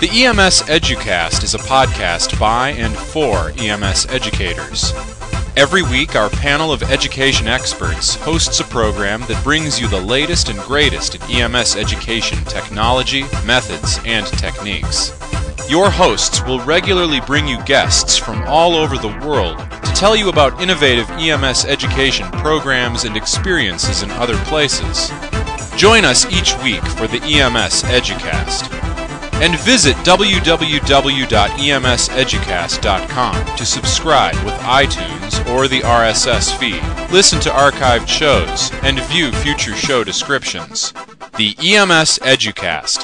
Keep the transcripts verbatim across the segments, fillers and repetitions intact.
The E M S Educast is a podcast by and for E M S educators. Every week, our panel of education experts hosts a program that brings you the latest and greatest in E M S education technology, methods, and techniques. Your hosts will regularly bring you guests from all over the world to tell you about innovative E M S education programs and experiences in other places. Join us each week for the E M S Educast. And visit w w w dot e m s educast dot com to subscribe with iTunes or the R S S feed, listen to archived shows, and view future show descriptions. The E M S Educast.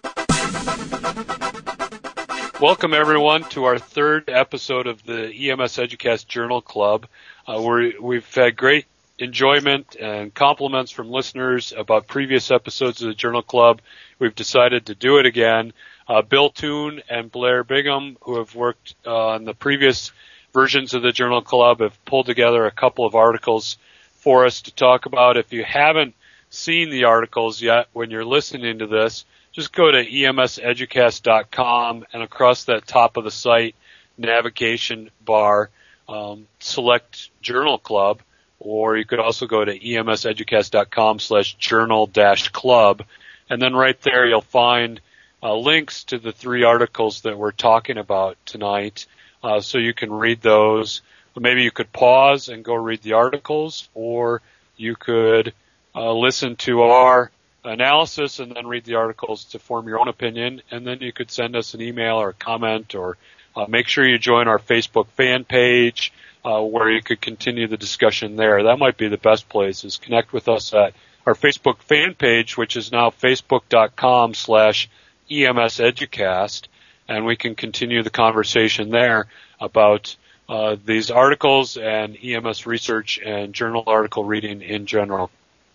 Welcome, everyone, to our third episode of the E M S Educast Journal Club. Uh, we're, we've had great enjoyment and compliments from listeners about previous episodes of the Journal Club. We've decided to do it again. Uh, Bill Toon and Blair Bingham, who have worked uh, on the previous versions of the Journal Club, have pulled together a couple of articles for us to talk about. If you haven't seen the articles yet when you're listening to this, just go to e m s educast dot com and across that top of the site navigation bar, um, select Journal Club. Or you could also go to e m s educast dot com slash journal dash club. And then right there you'll find uh, links to the three articles that we're talking about tonight. Uh, so you can read those. Or maybe you could pause and go read the articles, or you could uh, listen to our analysis and then read the articles to form your own opinion. And then you could send us an email or a comment, or uh, make sure you join our Facebook fan page, Uh, where you could continue the discussion there. That might be the best place, is connect with us at our Facebook fan page, which is now facebook.com slash EMSEducast, and we can continue the conversation there about uh, these articles and E M S research and journal article reading in general.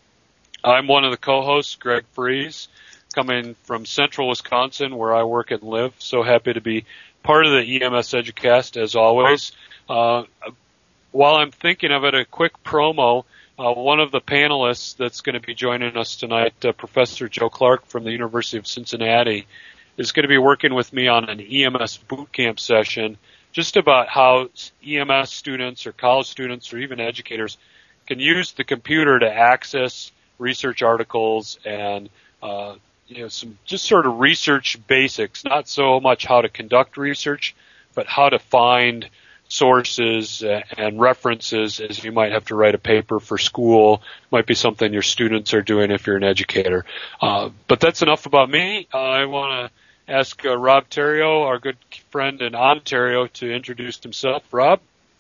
I'm one of the co-hosts, Greg Fries, coming from central Wisconsin, where I work and live. So happy to be part of the E M S Educast, as always. Uh, while I'm thinking of it, a quick promo, uh, one of the panelists that's going to be joining us tonight, uh, Professor Joe Clark from the University of Cincinnati, is going to be working with me on an E M S bootcamp session just about how E M S students or college students or even educators can use the computer to access research articles and uh, you know, some just sort of research basics, not so much how to conduct research, but how to find sources and references as you might have to write a paper for school. Might be something your students are doing if you're an educator. Uh, but that's enough about me. Uh, I want to ask uh, Rob Terrio, our good friend in Ontario, to introduce himself. Rob?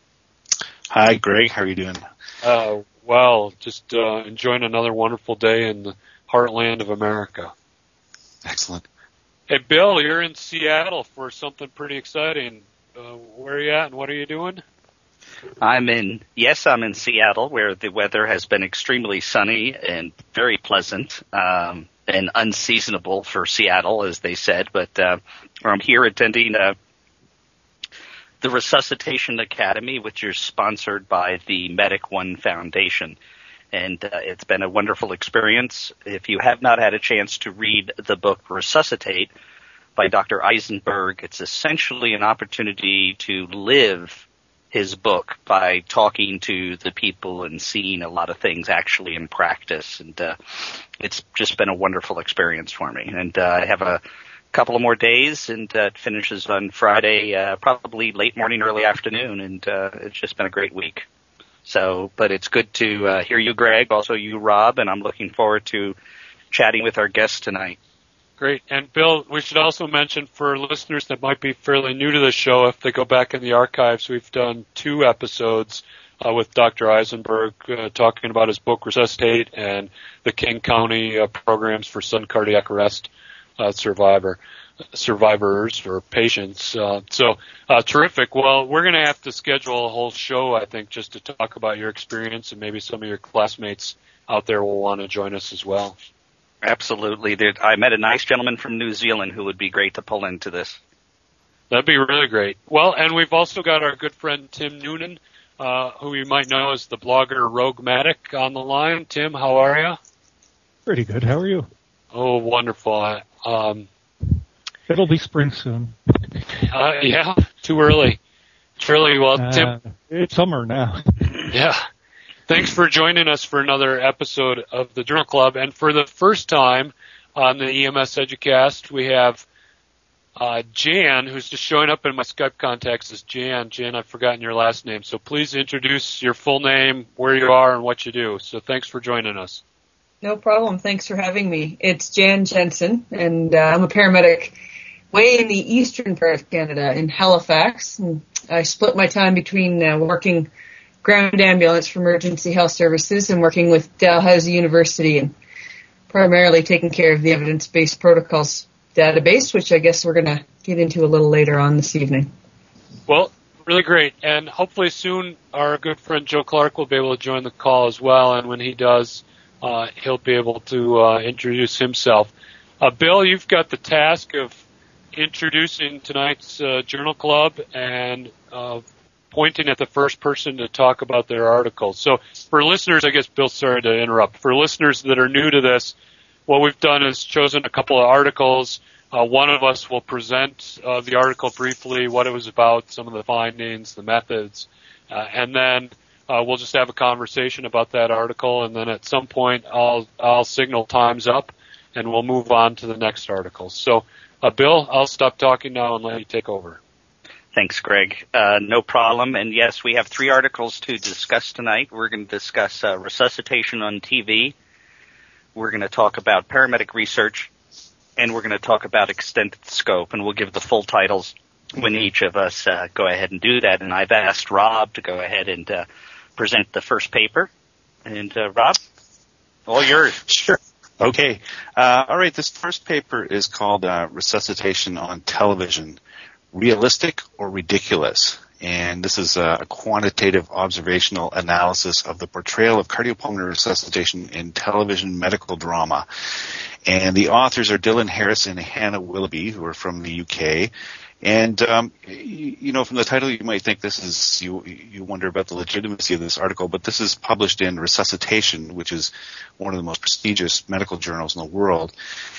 Hi, Greg. How are you doing? Uh, well, just uh, enjoying another wonderful day in the heartland of America. Excellent. Hey, Bill, you're in Seattle for something pretty exciting. Uh, where are you at and what are you doing? I'm in, yes, I'm in Seattle, where the weather has been extremely sunny and very pleasant, um, and unseasonable for Seattle, as they said. But uh, I'm here attending uh, the Resuscitation Academy, which is sponsored by the Medic One Foundation. And uh, it's been a wonderful experience. If you have not had a chance to read the book Resuscitate by Doctor Eisenberg, it's essentially an opportunity to live his book by talking to the people and seeing a lot of things actually in practice. And uh, it's just been a wonderful experience for me. And uh, I have a couple of more days, and uh, it finishes on Friday, uh, probably late morning, early afternoon. And uh, it's just been a great week. So, but it's good to uh, hear you, Greg, also you, Rob, and I'm looking forward to chatting with our guests tonight. Great. And Bill, we should also mention for listeners that might be fairly new to the show, if they go back in the archives, we've done two episodes uh, with Doctor Eisenberg uh, talking about his book Resuscitate and the King County uh, programs for sudden cardiac arrest uh, survivor survivors or patients. Uh, so uh, terrific. Well, we're going to have to schedule a whole show, I think, just to talk about your experience, and maybe some of your classmates out there will want to join us as well. Absolutely. I met a nice gentleman from New Zealand who would be great to pull into this. That'd be really great. Well, and we've also got our good friend Tim Noonan, uh, who you might know as the blogger Roguematic, on the line. Tim, how are you? Pretty good. How are you? Oh, wonderful. Um, It'll be spring soon. Uh, yeah, too early. Too early. Well, uh, Tim. It's summer now. Yeah. Thanks for joining us for another episode of the Journal Club. And for the first time on the E M S Educast, we have uh, Jan, who's just showing up in my Skype contacts as Jan. Jan, I've forgotten your last name. So please introduce your full name, where you are, and what you do. So thanks for joining us. No problem. Thanks for having me. It's Jan Jensen, and uh, I'm a paramedic way in the eastern part of Canada in Halifax. And I split my time between uh, working ground ambulance for emergency health services and working with Dalhousie University and primarily taking care of the evidence-based protocols database, which I guess we're going to get into a little later on this evening. Well, really great. And hopefully soon our good friend Joe Clark will be able to join the call as well. And when he does, uh, he'll be able to uh, introduce himself. Uh, Bill, you've got the task of introducing tonight's uh, Journal Club and uh, pointing at the first person to talk about their article. So for listeners, I guess, Bill, sorry to interrupt. For listeners that are new to this, what we've done is chosen a couple of articles. Uh, one of us will present uh, the article briefly, what it was about, some of the findings, the methods, uh, and then uh, we'll just have a conversation about that article. And then at some point, I'll I'll signal time's up, and we'll move on to the next article. So, uh, Bill, I'll stop talking now and let you take over. Thanks, Greg. Uh, no problem. And yes, we have three articles to discuss tonight. We're going to discuss uh, resuscitation on T V. We're going to talk about paramedic research, and we're going to talk about extended scope. And we'll give the full titles when each of us uh, go ahead and do that. And I've asked Rob to go ahead and uh, present the first paper. And uh, Rob, all yours. Sure. Okay. Uh, all right. This first paper is called uh, Resuscitation on Television. Realistic or ridiculous? And this is a quantitative observational analysis of the portrayal of cardiopulmonary resuscitation in television medical drama. And the authors are Dylan Harris and Hannah Willoughby, who are from the U K. And, um, you, you know, from the title, you might think this is, you, you wonder about the legitimacy of this article, but this is published in Resuscitation, which is one of the most prestigious medical journals in the world.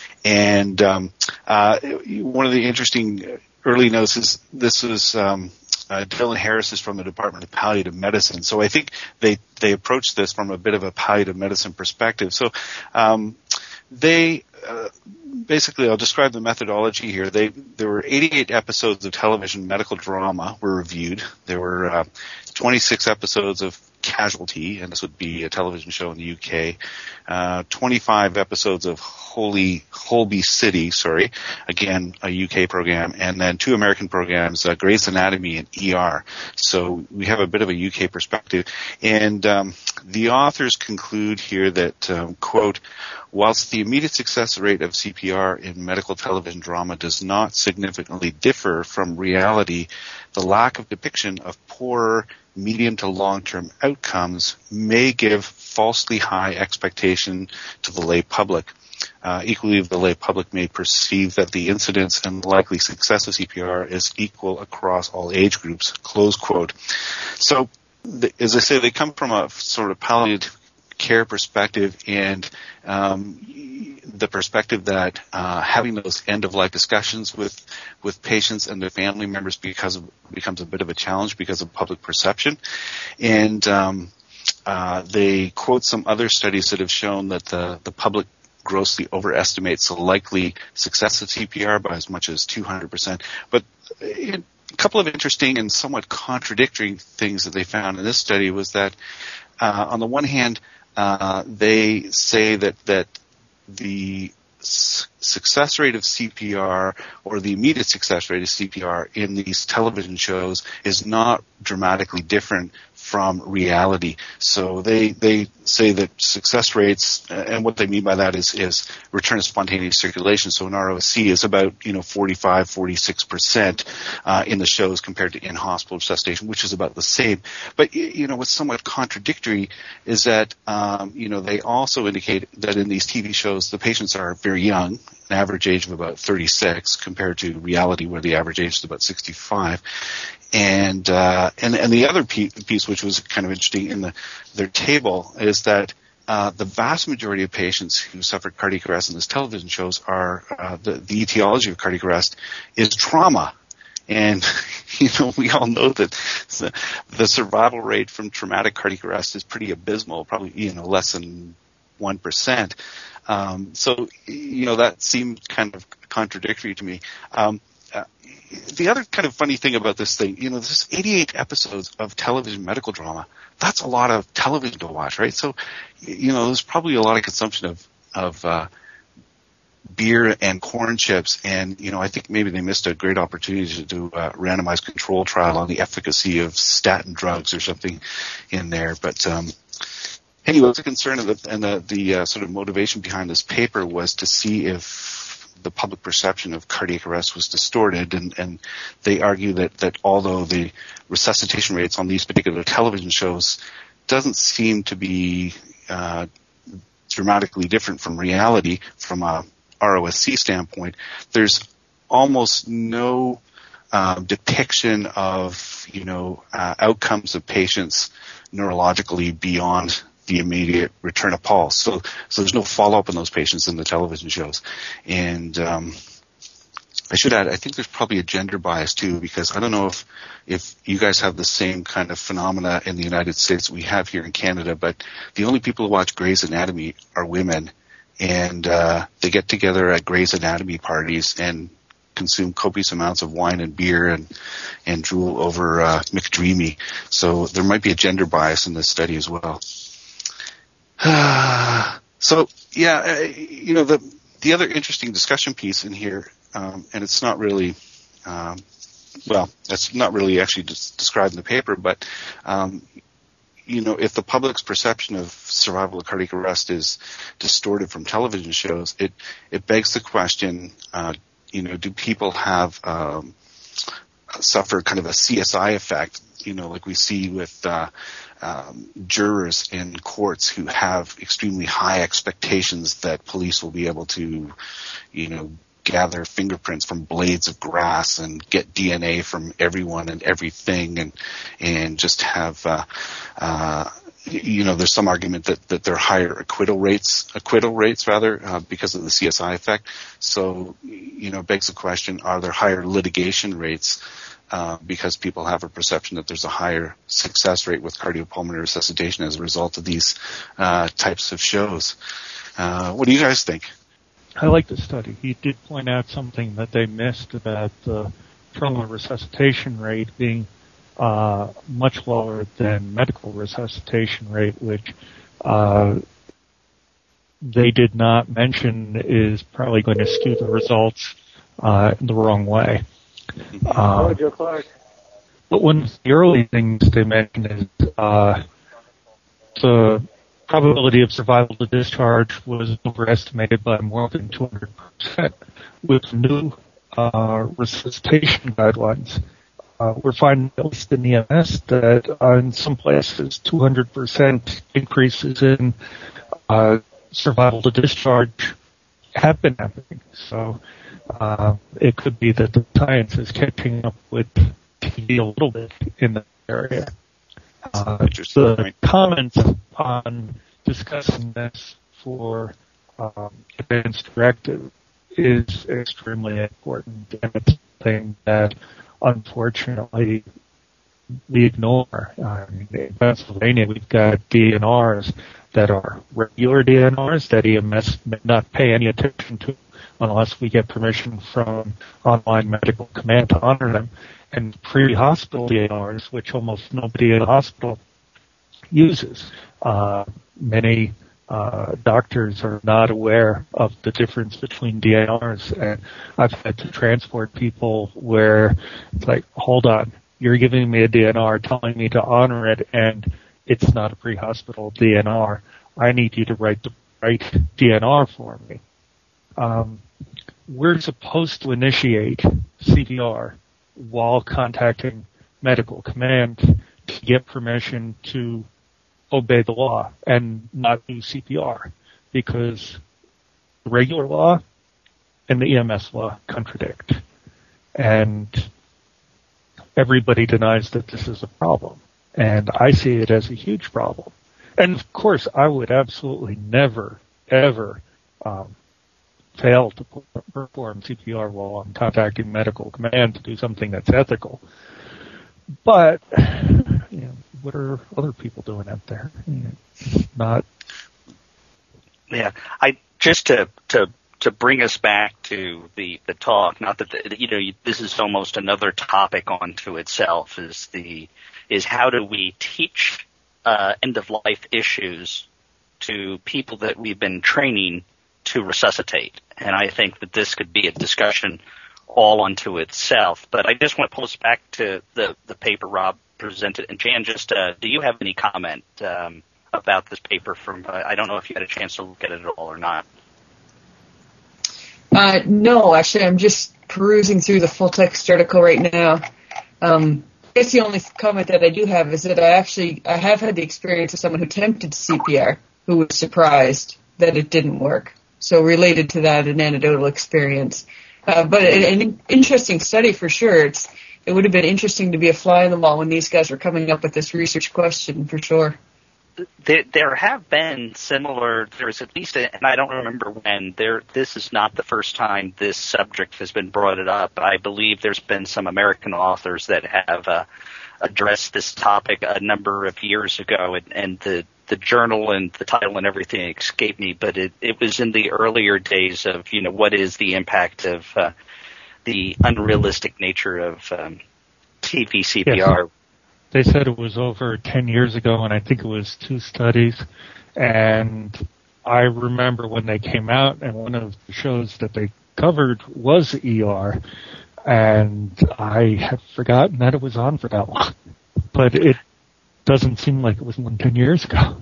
And um, uh, one of the interesting early notes is this is um, uh, Dylan Harris is from the Department of Palliative Medicine, so I think they they approach this from a bit of a palliative medicine perspective. So um, they uh, basically, I'll describe the methodology here. They there were eighty-eight episodes of television medical drama were reviewed. There were uh, twenty-six episodes of Casualty, and this would be a television show in the U K. Uh, twenty-five episodes of Holy Holby City, sorry, again a U K program, and then two American programs, uh, Grey's Anatomy and E R. So we have a bit of a U K perspective, and um, the authors conclude here that um, quote, whilst the immediate success rate of C P R in medical television drama does not significantly differ from reality, the lack of depiction of poorer medium to long-term outcomes may give falsely high expectation to the lay public. Uh, equally, the lay public may perceive that the incidence and likely success of C P R is equal across all age groups, close quote. So, the, as I say, they come from a sort of palliative care perspective, and um, the perspective that uh, having those end-of-life discussions with with patients and their family members because of, becomes a bit of a challenge because of public perception. And um, uh, they quote some other studies that have shown that the, the public grossly overestimates the likely success of C P R by as much as two hundred percent. But a couple of interesting and somewhat contradictory things that they found in this study was that, uh, on the one hand, uh, they say that, that the s- success rate of C P R or the immediate success rate of C P R in these television shows is not dramatically different from reality. So they they say that success rates, and what they mean by that is is return of spontaneous circulation. So an R O C is about, you know, forty-five, forty-six percent uh, in the shows compared to in-hospital resuscitation, which is about the same. But, you know, what's somewhat contradictory is that, um, you know, they also indicate that in these T V shows the patients are very young, an average age of about thirty-six, compared to reality where the average age is about sixty-five. And, uh, and, and the other piece, which was kind of interesting in the, their table, is that uh, the vast majority of patients who suffer cardiac arrest in this television shows are uh, the, the etiology of cardiac arrest is trauma. And, you know, we all know that the, the survival rate from traumatic cardiac arrest is pretty abysmal, probably, you know, less than one percent. Um, so, you know, that seemed kind of contradictory to me. Um, uh, the other kind of funny thing about this thing, you know, there's eighty-eight episodes of television medical drama. That's a lot of television to watch, right? So, you know, there's probably a lot of consumption of, of, uh, beer and corn chips, and you know, I think maybe they missed a great opportunity to do a randomized control trial on the efficacy of statin drugs or something in there. But um, anyway, the concern of the, and the, the uh, sort of motivation behind this paper was to see if the public perception of cardiac arrest was distorted, and, and they argue that, that although the resuscitation rates on these particular television shows doesn't seem to be uh, dramatically different from reality from a R O S C standpoint, there's almost no uh, depiction of, you know, uh, outcomes of patients neurologically beyond the immediate return of pulse. So, so there's no follow-up in those patients in the television shows. And um, I should add, I think there's probably a gender bias too, because I don't know if if you guys have the same kind of phenomena in the United States we have here in Canada, but the only people who watch Grey's Anatomy are women. And uh, they get together at Grey's Anatomy parties and consume copious amounts of wine and beer and and drool over uh, McDreamy. So there might be a gender bias in this study as well. So yeah, uh, you know, the the other interesting discussion piece in here, um, and it's not really, um, well, that's not really actually des- described in the paper, but um, you know, if the public's perception of survival of cardiac arrest is distorted from television shows, it, it begs the question, uh, you know, do people have, um, suffer kind of a C S I effect, you know, like we see with, uh, um, jurors in courts who have extremely high expectations that police will be able to, you know, gather fingerprints from blades of grass and get D N A from everyone and everything, and and just have uh, uh, you know, there's some argument that that there are higher acquittal rates acquittal rates rather uh, because of the C S I effect. So you know, it begs the question: are there higher litigation rates uh, because people have a perception that there's a higher success rate with cardiopulmonary resuscitation as a result of these uh, types of shows? Uh, what do you guys think? I like the study. He did point out something that they missed about the trauma resuscitation rate being uh, much lower than medical resuscitation rate, which uh, they did not mention is probably going to skew the results uh, in the wrong way. Uh, but one of the early things they mentioned is uh, the probability of survival to discharge was overestimated by more than two hundred percent. With new uh, resuscitation guidelines, uh, we're finding, at least in E M S, that uh, in some places two hundred percent increases in uh, survival to discharge have been happening. So uh, it could be that the science is catching up with T V a little bit in that area. Uh, the comments on discussing this for um, advanced directive is extremely important, and it's something that unfortunately we ignore. I mean, in Pennsylvania, we've got D N Rs that are regular D N Rs that E M S may not pay any attention to unless we get permission from Online Medical Command to honor them, and pre-hospital D N Rs, which almost nobody in the hospital uses. Uh, many uh, doctors are not aware of the difference between D N Rs, and I've had to transport people where it's like, hold on, you're giving me a D N R, telling me to honor it, and it's not a pre-hospital D N R. I need you to write the right D N R for me. Um, we're supposed to initiate C P R while contacting medical command to get permission to obey the law and not do C P R, because the regular law and the E M S law contradict. And everybody denies that this is a problem. And I see it as a huge problem. And of course, I would absolutely never, ever um, fail to perform C P R while I'm contacting medical command to do something that's ethical. But, you know, what are other people doing out there? You know, not. Yeah, I just to to to bring us back to the the talk. Not that the, you know this is almost another topic onto itself. Is the is how do we teach uh, end of life issues to people that we've been training to resuscitate? And I think that this could be a discussion all unto itself. But I just want to pull us back to the, the paper Rob presented. And Jan, just uh, do you have any comment um, about this paper? From uh, I don't know if you had a chance to look at it at all or not. Uh, no, actually, I'm just perusing through the full text article right now. Um, I guess the only comment that I do have is that I actually I have had the experience of someone who attempted C P R who was surprised that it didn't work. So related to that, an anecdotal experience. Uh, but an, an interesting study for sure. It's, it would have been interesting to be a fly on the wall when these guys were coming up with this research question for sure. There, there have been similar, there's at least, a, and I don't remember when, there. This is not the first time this subject has been brought up. I believe there's been some American authors that have uh, addressed this topic a number of years ago, and, and the the journal and the title and everything escaped me, but it, it was in the earlier days of, you know, what is the impact of uh, the unrealistic nature of um, T V C P R. Yes. They said it was over ten years ago, and I think it was two studies. And I remember when they came out, and one of the shows that they covered was E R, and I had forgotten that it was on for that long. But it doesn't seem like it was more than ten years ago.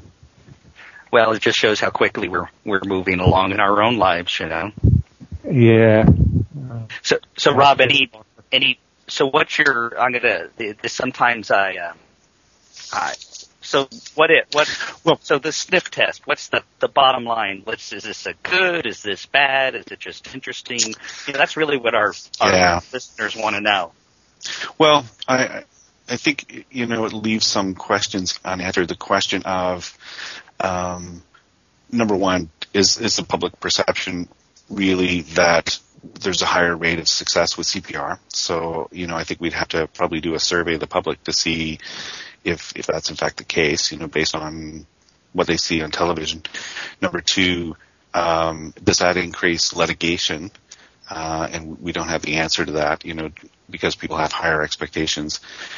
Well, it just shows how quickly we're we're moving along in our own lives, you know. Yeah. So, so Rob, any any. So, what's your? I'm gonna. This, sometimes I. Uh, I. So, what it? What? Well, so the sniff test. What's the the bottom line? Let's. Is this a good? Is this bad? Is it just interesting? You know, that's really what our, our yeah. listeners want to know. Well, I. I think, you know, it leaves some questions unanswered. The question of, um, number one, is, is the public perception really that there's a higher rate of success with C P R? So, you know, I think we'd have to probably do a survey of the public to see if, if that's in fact the case, you know, based on what they see on television. Number two, um, does that increase litigation? Uh, and we don't have the answer to that, you know, because people have higher expectations.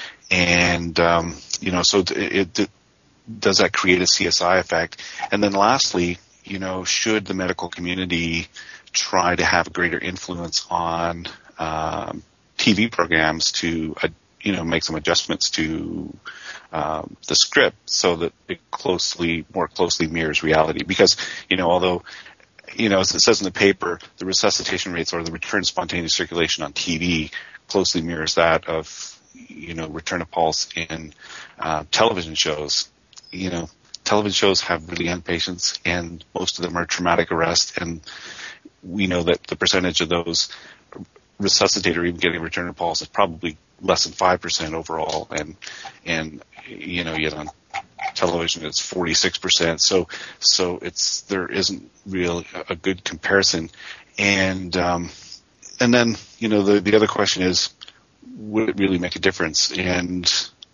And, um, you know, so it, it, does that create a C S I effect? And then lastly, you know, should the medical community try to have a greater influence on um, T V programs to, uh, you know, make some adjustments to um, the script so that it closely, more closely mirrors reality? Because, you know, although, you know, as it says in the paper, the resuscitation rates or the return to spontaneous circulation on T V closely mirrors that of, you know, return of pulse in uh, television shows. You know, television shows have really young patients, and most of them are traumatic arrest, and we know that the percentage of those resuscitate or even getting return of pulse is probably less than five percent overall, and and you know, yet on television it's forty-six percent. So so it's there isn't really a good comparison, and um, and then you know the the other question is, would it really make a difference? And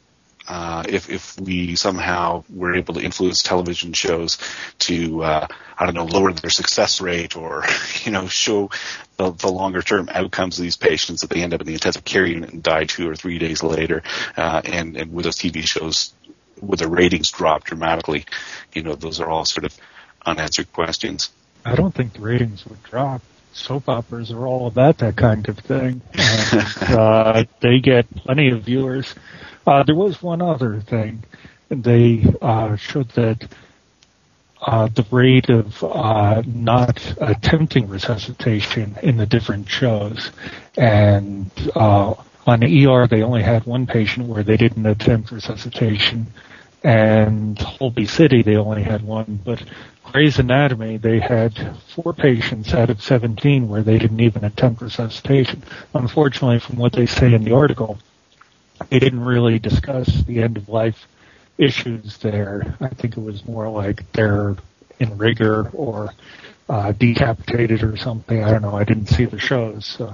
uh, if if we somehow were able to influence television shows to uh, I don't know, lower their success rate, or you know, show the, the longer term outcomes of these patients that they end up in the intensive care unit and die two or three days later, uh, and and with those T V shows, would the ratings drop dramatically? You know, those are all sort of unanswered questions. I don't think the ratings would drop. Soap operas are all about that kind of thing, and uh, they get plenty of viewers. Uh, there was one other thing. They uh, showed that uh, the rate of uh, not attempting resuscitation in the different shows, and uh, on E R they only had one patient where they didn't attempt resuscitation, and Holby City they only had one, but Grey's Anatomy, they had four patients out of seventeen where they didn't even attempt resuscitation. Unfortunately, from what they say in the article, they didn't really discuss the end-of-life issues there. I think it was more like they're in rigor or uh, decapitated or something. I don't know. I didn't see the shows. So.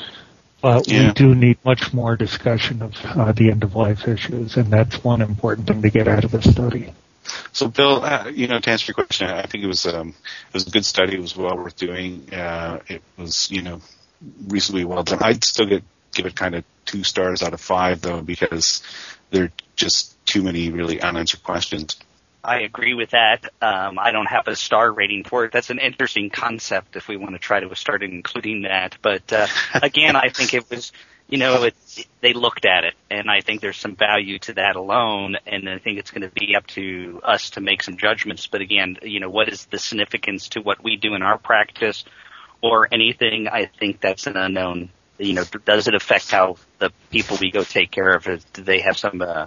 But yeah. we do need much more discussion of uh, the end-of-life issues, and that's one important thing to get out of the study. So, Bill, uh, you know, to answer your question, I think it was um, it was a good study. It was well worth doing. Uh, it was, you know, reasonably well done. I'd still get give it kind of two stars out of five, though, because there are just too many really unanswered questions. I agree with that. Um, I don't have a star rating for it. That's an interesting concept if we want to try to start including that. But uh, again, I think it was, you know, it, they looked at it, and I think there's some value to that alone. And I think it's going to be up to us to make some judgments. But again, you know, what is the significance to what we do in our practice or anything? I think that's an unknown. You know, does it affect how the people we go take care of? Do they have some uh,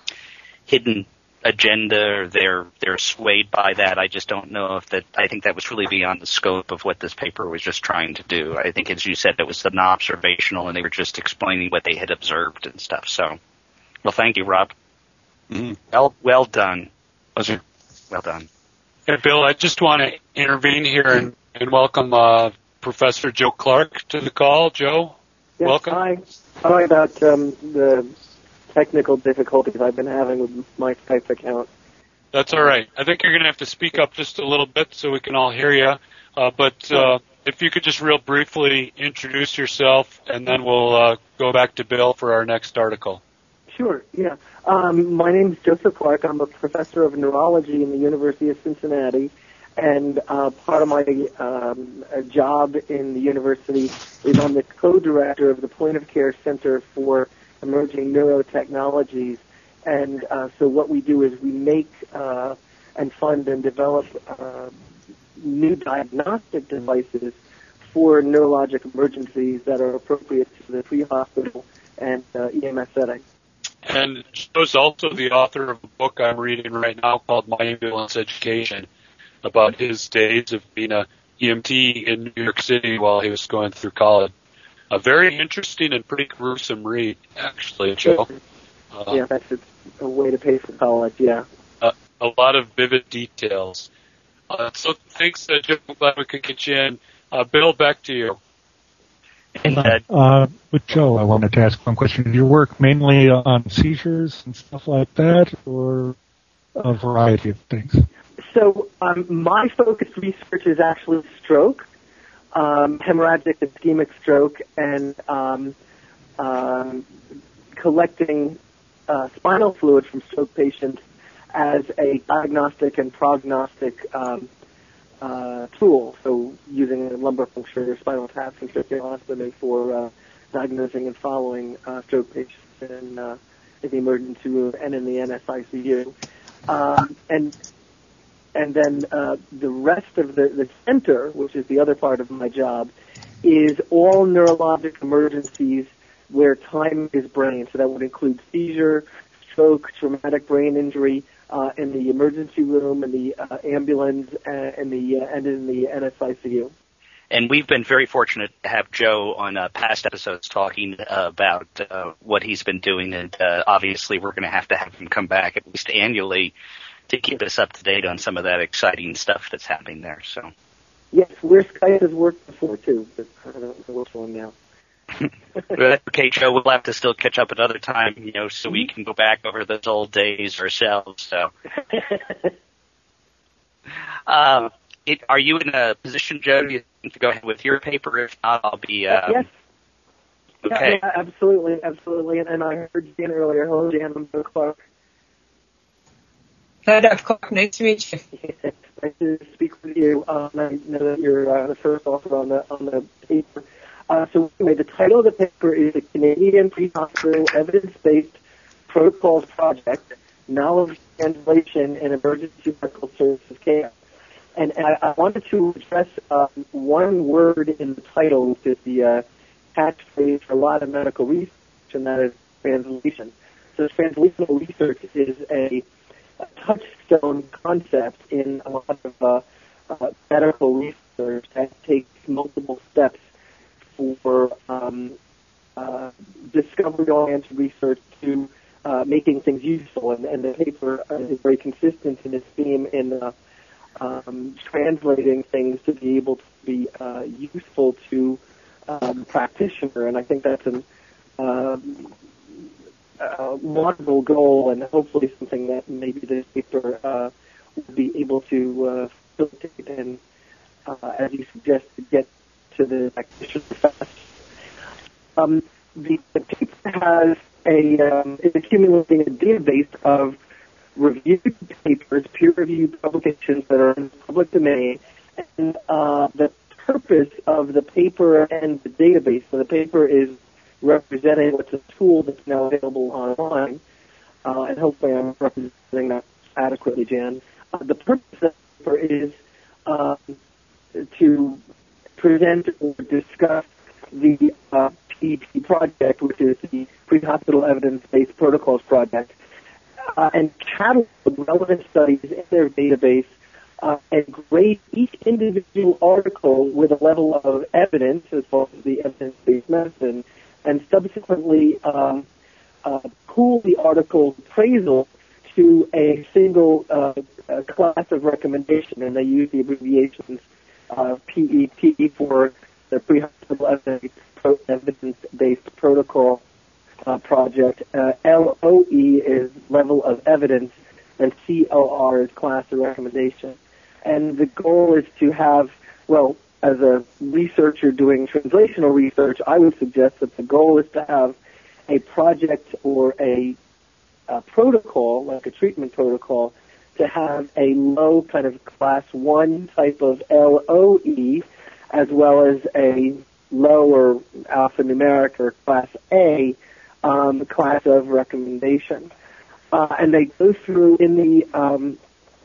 hidden agenda, or they're they're swayed by that? I just don't know if that. I think that was really beyond the scope of what this paper was just trying to do. I think, as you said, it was non-observational, and they were just explaining what they had observed and stuff. So, well, thank you, Rob. Mm. Well, well done. Pleasure. Well done. Hey, Bill, I just want to intervene here and, and welcome uh, Professor Joe Clark to the call. Joe, yes, welcome. Hi. Sorry about um, the technical difficulties I've been having with my Skype account. That's all right. I think you're going to have to speak up just a little bit so we can all hear you. Uh, but uh, if you could just real briefly introduce yourself, and then we'll uh, go back to Bill for our next article. Sure, yeah. Um, my name is Joseph Clark. I'm a professor of neurology in the University of Cincinnati, and uh, part of my um, job in the university is I'm the co-director of the Point of Care Center for Emerging Neurotechnologies. And uh, so what we do is we make uh, and fund and develop uh, new diagnostic devices for neurologic emergencies that are appropriate to the pre-hospital and uh, E M S setting. And Joe's also the author of a book I'm reading right now called My Ambulance Education, about his days of being a E M T in New York City while he was going through college. A very interesting and pretty gruesome read, actually, Joe. Uh, yeah, that's a way to pay for college, yeah. Uh, a lot of vivid details. Uh, so thanks, uh, Joe. I'm glad we could get you in. Uh, Bill, back to you. Uh, uh, with Joe, I wanted to ask one question. Do you work mainly on seizures and stuff like that, or a variety of things? So um, my focused research is actually stroke, um, hemorrhagic ischemic stroke, and um, um, collecting uh, spinal fluid from stroke patients as a diagnostic and prognostic um, uh, tool. So using a lumbar puncture or spinal tap and tracheostomy for uh, diagnosing and following uh, stroke patients in, uh, in the emergency room and in the N S I C U. Um, and And then uh, the rest of the, the center, which is the other part of my job, is all neurologic emergencies where time is brain. So that would include seizure, stroke, traumatic brain injury uh, in the emergency room, in the uh, ambulance, uh, in the, uh, and in the N S I C U. And we've been very fortunate to have Joe on uh, past episodes talking uh, about uh, what he's been doing. And uh, obviously we're going to have to have him come back at least annually to keep us up to date on some of that exciting stuff that's happening there. So, yes, where Skype has worked before too, but I don't know which one now. Okay, Joe, we'll have to still catch up another time, you know, so we can go back over those old days ourselves. So, um, it, are you in a position, Joe, do you think to go ahead with your paper? If not, I'll be. Um, yes. Okay. Yeah, yeah, absolutely, absolutely. And, and I heard Jan earlier. Hello, Jan. I'm Bill Clark. Hi, Doctor Clark. Nice to meet you. Yes, nice to speak with you. Um, I know that you're uh, the first author on the on the paper. Uh, so anyway, the title of the paper is the Canadian Pre-Hospital Evidence-Based Protocols Project, Knowledge Translation in Emergency Medical Services Care. And, and I, I wanted to address um, one word in the title, which is the uh, catchphrase for a lot of medical research, and that is translation. So translational research is a a touchstone concept in a lot of uh, uh, medical research that takes multiple steps for um, uh, discovery-oriented research to uh, making things useful, and, and the paper is very consistent in its theme in uh, um, translating things to be able to be uh, useful to um, the practitioner, and I think that's an um, a laudable goal, and hopefully something that maybe this paper uh, will be able to uh, facilitate and, uh, as you suggest, to get to the practitioner fast. Um, the, the paper has a um, is accumulating a database of reviewed papers, peer-reviewed publications that are in the public domain, and uh, the purpose of the paper and the database. So the paper is representing what's a tool that's now available online, uh, and hopefully I'm representing that adequately, Jan. Uh, the purpose of the paper is uh, to present or discuss the uh, P E P project, which is the Pre-Hospital Evidence-Based Protocols Project, uh, and catalog relevant studies in their database uh, and grade each individual article with a level of evidence, as far as the evidence-based medicine, and subsequently um, uh, pool the article's appraisal to a single uh, a class of recommendation, and they use the abbreviations uh, P E P for the Pre-Hospital Evidence-Based Protocol uh, Project. Uh, L O E is Level of Evidence, and C O R is Class of Recommendation. And the goal is to have, well, as a researcher doing translational research, I would suggest that the goal is to have a project or a, a protocol, like a treatment protocol, to have a low kind of class one type of L O E, as well as a lower alphanumeric or class A um, class of recommendation. Uh, and they go through in the um,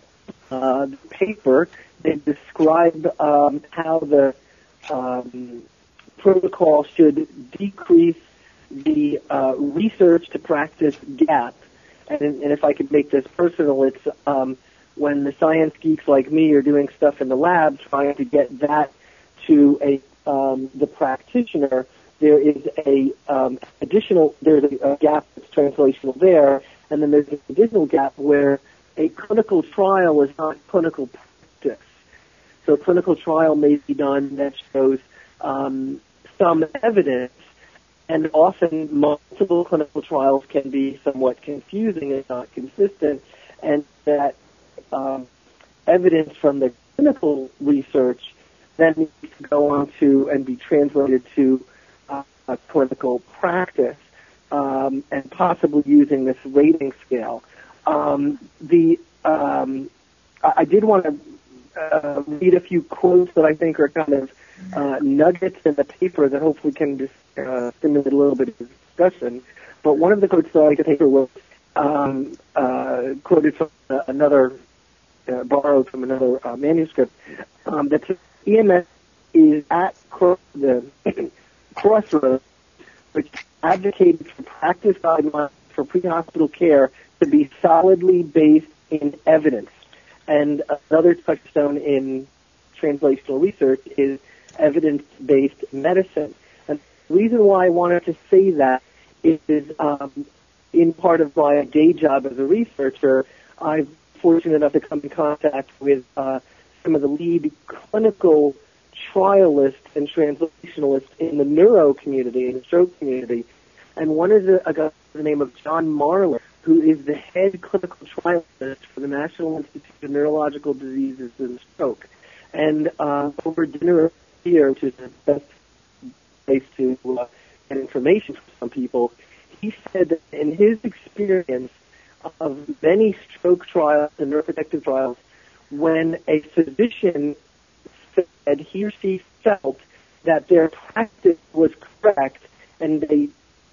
uh, paper, they describe um, how the um, protocol should decrease the uh, research to practice gap. And, and if I could make this personal, it's um, when the science geeks like me are doing stuff in the lab, trying to get that to a um, the practitioner, there is a um, additional there's a, a gap that's translational there, and then there's an additional gap where a clinical trial is not clinical practice. So a clinical trial may be done that shows um, some evidence, and often multiple clinical trials can be somewhat confusing and not consistent, and that um, evidence from the clinical research then needs to go on to and be translated to uh, a clinical practice, um, and possibly using this rating scale. Um, the um, I, I did want to uh, read a few quotes that I think are kind of uh, nuggets in the paper that hopefully can just uh, stimulate a little bit of discussion. But one of the quotes that I like the paper was um, uh, quoted from uh, another, uh, borrowed from another uh, manuscript, um, that says E M S is at cro- the crossroads, which advocated for practice guidelines for pre-hospital care to be solidly based in evidence. And another touchstone in translational research is evidence-based medicine. And the reason why I wanted to say that is um, in part of my day job as a researcher, I'm fortunate enough to come in contact with uh, some of the lead clinical trialists and translationalists in the neuro community, in the stroke community. And one is a, a guy by the name of John Marler, who is the head clinical trialist for the National Institute of Neurological Diseases and Stroke. And uh, over dinner here, which is the best place to uh, get information from some people, he said that in his experience of many stroke trials and neuroprotective trials, when a physician said he or she felt that their practice was correct and they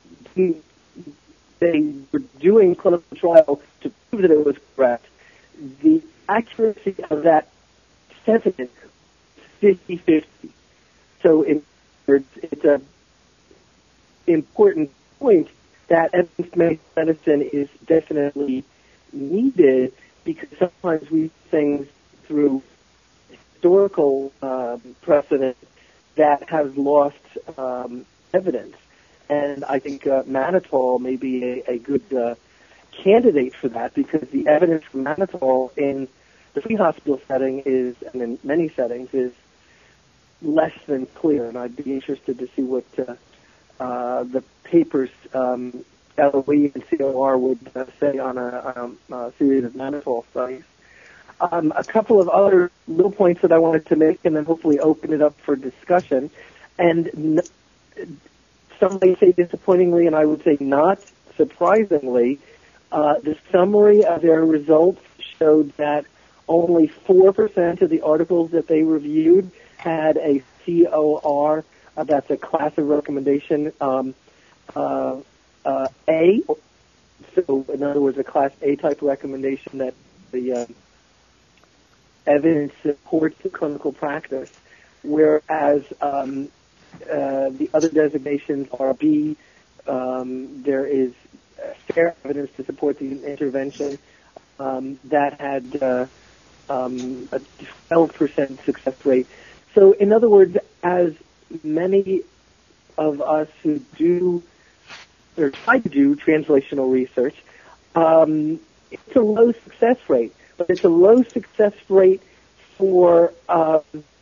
they were doing clinical trial to prove that it was correct, the accuracy of that sentiment is fifty-fifty. So in, it's an important point that evidence-based medicine is definitely needed, because sometimes we do things through historical um, precedent that has lost um, evidence. And I think uh, mannitol may be a, a good uh, candidate for that because the evidence for mannitol in the pre-hospital setting is, and in many settings, is less than clear. And I'd be interested to see what uh, uh, the papers, um, L O E and C O R, would uh, say on a, um, a series of mannitol studies. Um, a couple of other little points that I wanted to make, and then hopefully open it up for discussion. And n- some may say disappointingly, and I would say not surprisingly, uh, the summary of their results showed that only four percent of the articles that they reviewed had a C O R, uh, that's a class of recommendation, um, uh, uh, A. So, in other words, a class A type recommendation that the uh, evidence supports the clinical practice, whereas um, uh, the other designations are B. Um, there is fair evidence to support the intervention um, that had uh, um, a twelve percent success rate. So, in other words, as many of us who do or try to do translational research, um, it's a low success rate, but it's a low success rate for um,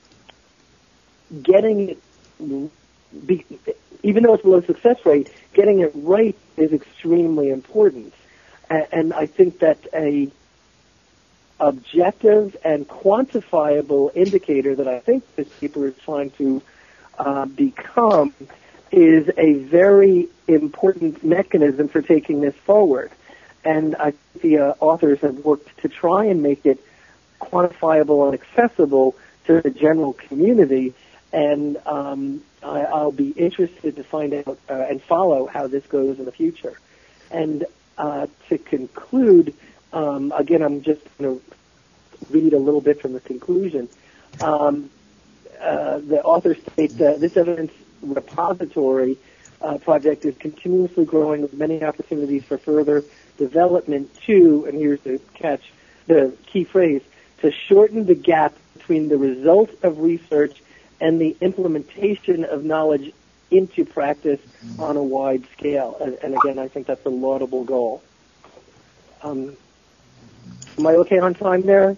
getting it, be, even though it's a low success rate, getting it right is extremely important. And, and I think that a objective and quantifiable indicator that I think this paper is trying to uh, become is a very important mechanism for taking this forward. And I think the uh, authors have worked to try and make it quantifiable and accessible to the general community. And um, I, I'll be interested to find out uh, and follow how this goes in the future. And uh, to conclude, um, again, I'm just going to read a little bit from the conclusion. Um, uh, the authors state that this evidence repository uh, project is continuously growing with many opportunities for further development to, and here's the catch, the key phrase, to shorten the gap between the results of research and the implementation of knowledge into practice on a wide scale. And, and again, I think that's a laudable goal. Um, am I okay on time there?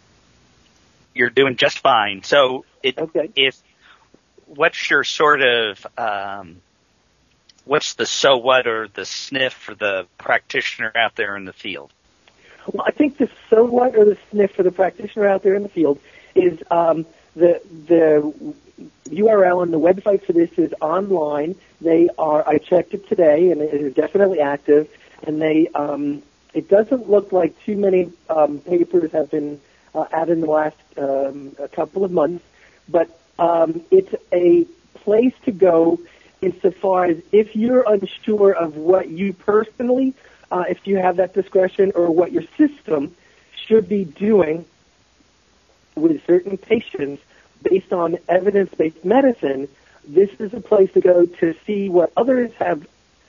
You're doing just fine. So, it, okay. if what's your sort of um, what's the so what or the sniff for the practitioner out there in the field? Well, I think the so what or the sniff for the practitioner out there in the field is um, the the U R L and the website for this is online. They are. I checked it today, and it is definitely active. And they um, it doesn't look like too many um, papers have been uh, added in the last um, a couple of months, but um, it's a place to go insofar as if you're unsure of what you personally, uh, if you have that discretion, or what your system should be doing with certain patients based on evidence-based medicine, this is a place to go to see what others have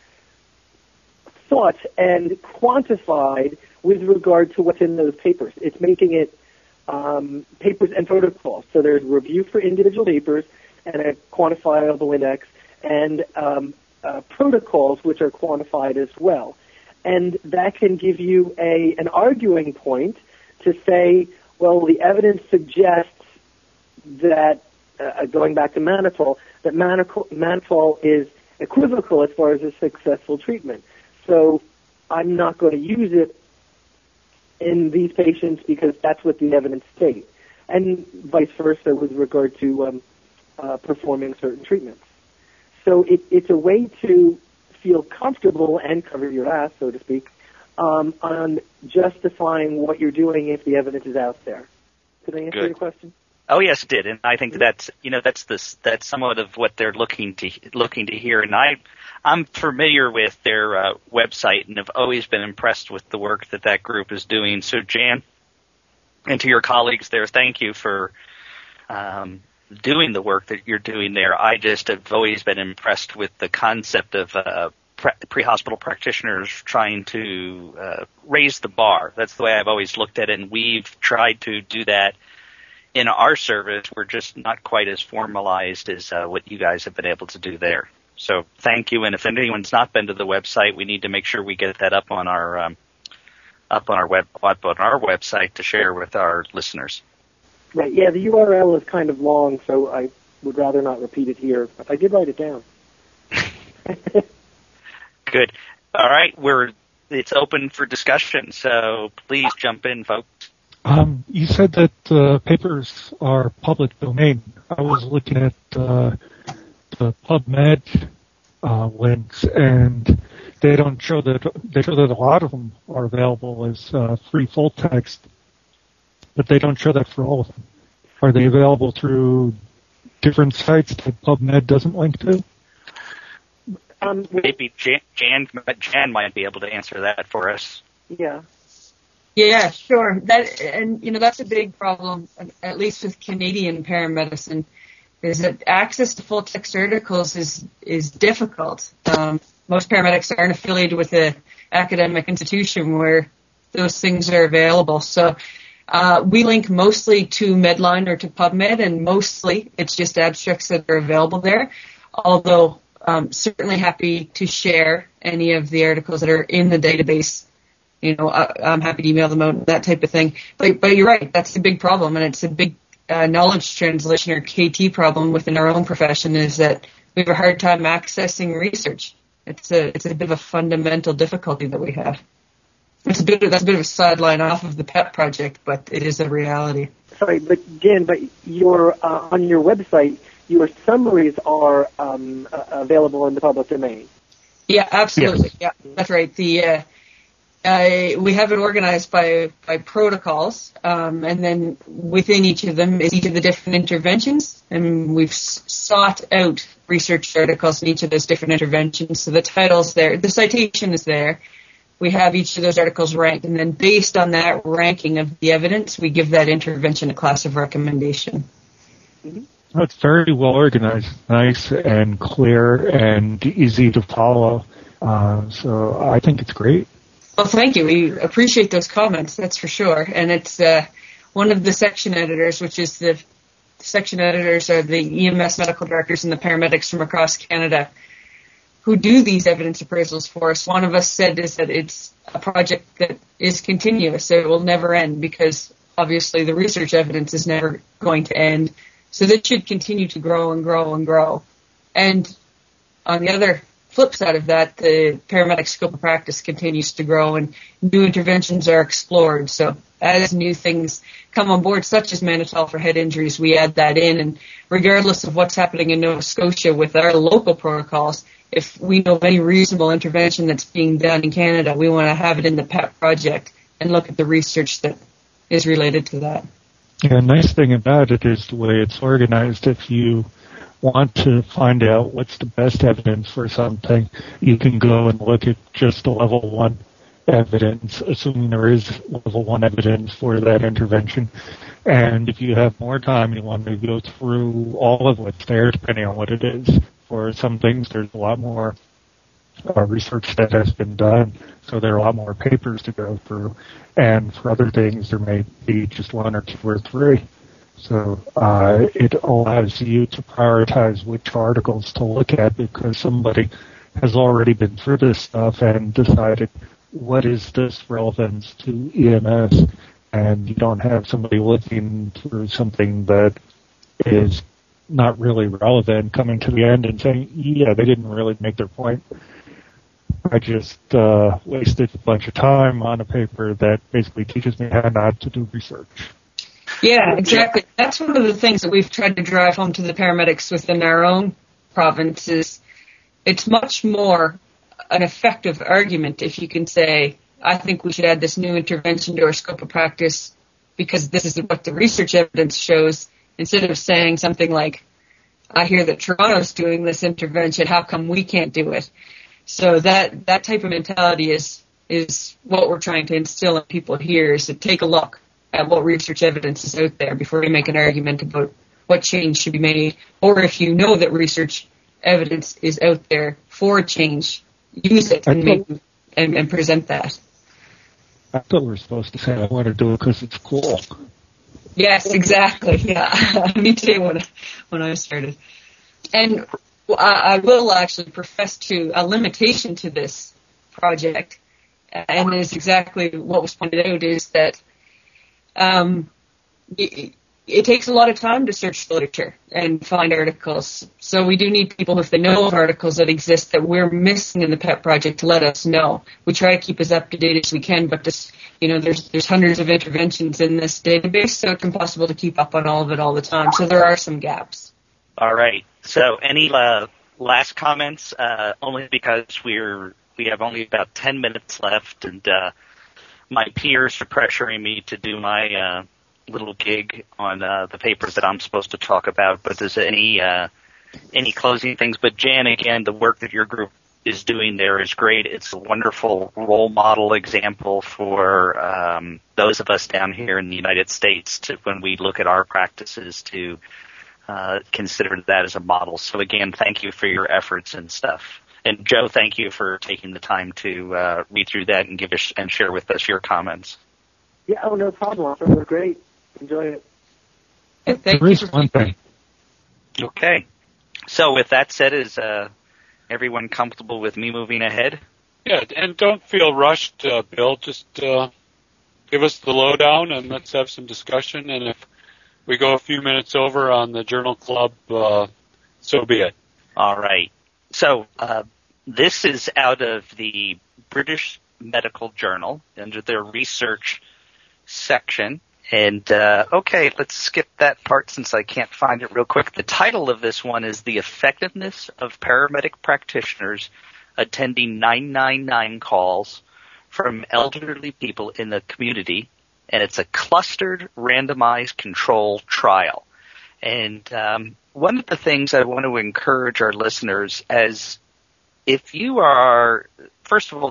thought and quantified with regard to what's in those papers. It's making it um, papers and protocols. So there's review for individual papers and a quantifiable index, and um, uh, protocols which are quantified as well. And that can give you a an arguing point to say, well, the evidence suggests that, uh, going back to mannitol, that mannitol is equivocal as far as a successful treatment. So I'm not going to use it in these patients because that's what the evidence states, and vice versa with regard to um, uh, performing certain treatments. So it, it's a way to feel comfortable and cover your ass, so to speak, um, on justifying what you're doing if the evidence is out there. Did I answer Good. your question? Oh yes, it did, and I think that's you know that's this that's somewhat of what they're looking to looking to hear. And I I'm familiar with their uh, website and have always been impressed with the work that that group is doing. So Jan, and to your colleagues there, thank you for um, doing the work that you're doing there. I just have always been impressed with the concept of uh, pre- pre-hospital practitioners trying to uh, raise the bar. That's the way I've always looked at it, and we've tried to do that. In our service, we're just not quite as formalized as uh, what you guys have been able to do there. So thank you. And if anyone's not been to the website, we need to make sure we get that up on our um, up on our web up on our website to share with our listeners. Right. Yeah, the U R L is kind of long, so I would rather not repeat it here. But I did write it down. Good. All right, we're it's open for discussion, so please jump in, folks. Um, you said that uh, papers are public domain. I was looking at uh, the PubMed uh, links, and they don't show that. They show that a lot of them are available as uh, free full text, but they don't show that for all of them. Are they available through different sites that PubMed doesn't link to? Um, Maybe Jan, Jan, Jan might be able to answer that for us. Yeah. Yeah, sure. That and you know that's a big problem, at least with Canadian paramedicine, is that access to full text articles is is difficult. Um, most paramedics aren't affiliated with an academic institution where those things are available. So uh, we link mostly to Medline or to PubMed, and mostly it's just abstracts that are available there. Although um, certainly happy to share any of the articles that are in the database. You know, I, I'm happy to email them out, that type of thing. But, but you're right, that's a big problem, and it's a big uh, knowledge translation or K T problem within our own profession is that we have a hard time accessing research. It's a it's a bit of a fundamental difficulty that we have. It's a bit of, that's a bit of a sideline off of the P E P project, but it is a reality. Sorry, but Jan, but your uh, on your website, your summaries are um, uh, available in the public domain. Yeah, absolutely. Yes. Yeah, that's right. The uh, Uh, we have it organized by, by protocols, um, and then within each of them is each of the different interventions, and we've s- sought out research articles in each of those different interventions. So the title's there, the citation is there. We have each of those articles ranked, and then based on that ranking of the evidence, we give that intervention a class of recommendation. Mm-hmm. Well, it's very well organized, nice and clear and easy to follow. Uh, so I think it's great. Well, thank you. We appreciate those comments, that's for sure. And it's uh, one of the section editors, which is the section editors are the E M S medical directors and the paramedics from across Canada who do these evidence appraisals for us. One of us said is that it's a project that is continuous, so it will never end because obviously the research evidence is never going to end. So that should continue to grow and grow and grow. And on the other flip side of that, the paramedic scope of practice continues to grow and new interventions are explored. So as new things come on board, such as mannitol for head injuries, we add that in. And regardless of what's happening in Nova Scotia with our local protocols, if we know of any reasonable intervention that's being done in Canada, we want to have it in the P E P project and look at the research that is related to that. Yeah, nice thing about it is the way it's organized. If you want to find out what's the best evidence for something, you can go and look at just the level one evidence, assuming there is level one evidence for that intervention. And if you have more time, you want to go through all of what's there, depending on what it is. For some things, there's a lot more uh, research that has been done, so there are a lot more papers to go through. And for other things, there may be just one or two or three. So uh, it allows you to prioritize which articles to look at because somebody has already been through this stuff and decided what is this relevance to E M S, and you don't have somebody looking through something that is not really relevant coming to the end and saying, yeah, they didn't really make their point. I just uh, wasted a bunch of time on a paper that basically teaches me how not to do research. Yeah, exactly. That's one of the things that we've tried to drive home to the paramedics within our own province is it's much more an effective argument if you can say, I think we should add this new intervention to our scope of practice because this is what the research evidence shows, instead of saying something like, I hear that Toronto's doing this intervention, how come we can't do it? So that, that type of mentality is, is what we're trying to instill in people here, is to take a look at what research evidence is out there before you make an argument about what change should be made. Or if you know that research evidence is out there for change, use it and, make, and, and present that. I thought we were supposed to say I want to do it because it's cool. Yes, exactly. Yeah, me too when, when I started. And I, I will actually profess to a limitation to this project and it's exactly what was pointed out, is that um, it, it takes a lot of time to search literature and find articles. So we do need people, if they know of articles that exist that we're missing in the PET project, to let us know. We try to keep as up to date as we can, but this, you know, there's there's hundreds of interventions in this database, so it's impossible to keep up on all of it all the time. So there are some gaps. All right. So any uh, last comments? Uh, only because we're we have only about ten minutes left, and uh, my peers are pressuring me to do my uh, little gig on uh, the papers that I'm supposed to talk about. But is there any uh, any closing things? But Jan, again, the work that your group is doing there is great. It's a wonderful role model example for um, those of us down here in the United States to, when we look at our practices, to uh, consider that as a model. So again, thank you for your efforts and stuff. And Joe, thank you for taking the time to uh, read through that and give us and share with us your comments. Yeah, oh, no problem. It was great. Enjoy it. Thank there you is one thing. Okay. So with that said, is uh, everyone comfortable with me moving ahead? Yeah, and don't feel rushed, uh, Bill. Just uh, give us the lowdown and let's have some discussion. And if we go a few minutes over on the Journal Club, uh, so be it. All right. So uh, this is out of the British Medical Journal under their research section. And, uh, okay, let's skip that part since I can't find it real quick. The title of this one is The Effectiveness of Paramedic Practitioners Attending nine nine nine Calls from Elderly People in the Community. And it's a clustered randomized control trial. And um, one of the things I want to encourage our listeners, as if you are, first of all,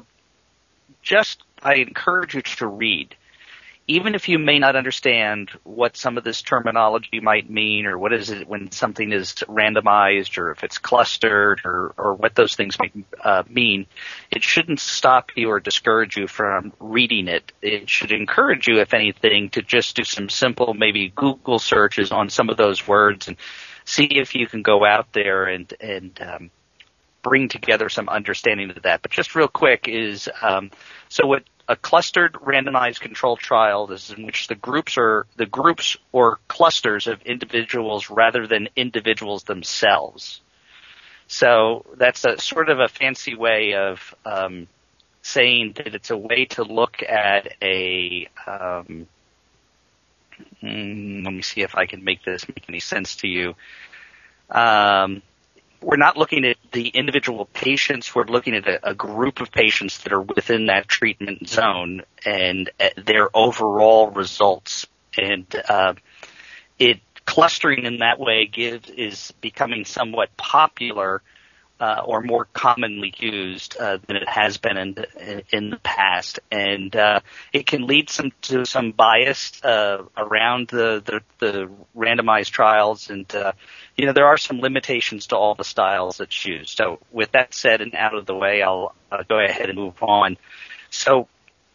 just I encourage you to read. Even if you may not understand what some of this terminology might mean, or what is it when something is randomized, or if it's clustered, or, or what those things might uh, mean, it shouldn't stop you or discourage you from reading it. It should encourage you, if anything, to just do some simple, maybe Google searches on some of those words and see if you can go out there and, and um, bring together some understanding of that. But just real quick is, um, so what a clustered randomized controlled trial is in which the groups are the groups or clusters of individuals rather than individuals themselves. So that's a sort of a fancy way of um, saying that it's a way to look at a um, mm, let me see if I can make this make any sense to you. Um, We're not looking at the individual patients. We're looking at a, a group of patients that are within that treatment zone and their overall results. And uh, it clustering in that way gives is becoming somewhat popular uh, or more commonly used uh, than it has been in the, in the past. And uh, it can lead some to some bias uh, around the, the, the randomized trials. And, uh, you know, there are some limitations to all the styles that's used. So with that said and out of the way, I'll uh, go ahead and move on. So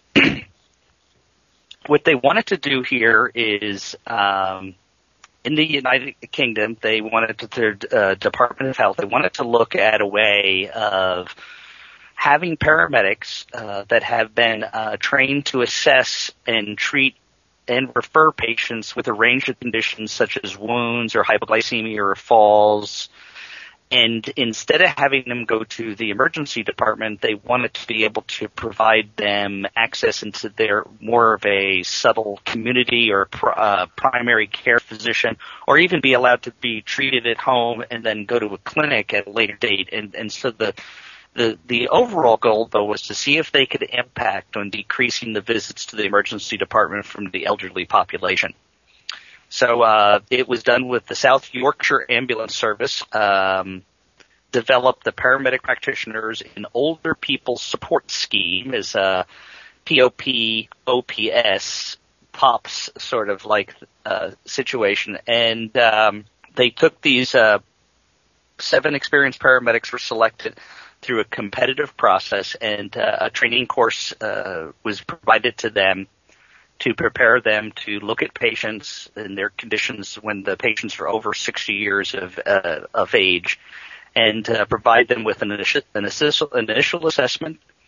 what they wanted to do here is um, in the United Kingdom, they wanted to, their uh, Department of Health, they wanted to look at a way of having paramedics uh, that have been uh, trained to assess and treat and refer patients with a range of conditions such as wounds or hypoglycemia or falls. And instead of having them go to the emergency department, they wanted to be able to provide them access into their more of a subtle community or uh, primary care physician, or even be allowed to be treated at home and then go to a clinic at a later date. And, and so the The, the overall goal, though, was to see if they could impact on decreasing the visits to the emergency department from the elderly population. So uh, it was done with the South Yorkshire Ambulance Service, um, developed the Paramedic Practitioners in Older People Support Scheme as a P O P O P S, POPS sort of like uh, situation. And um, they took these uh, seven experienced paramedics were selected through a competitive process, and uh, a training course uh, was provided to them to prepare them to look at patients and their conditions when the patients are over sixty years of uh, of age, and uh, provide them with an initial, an initial assessment,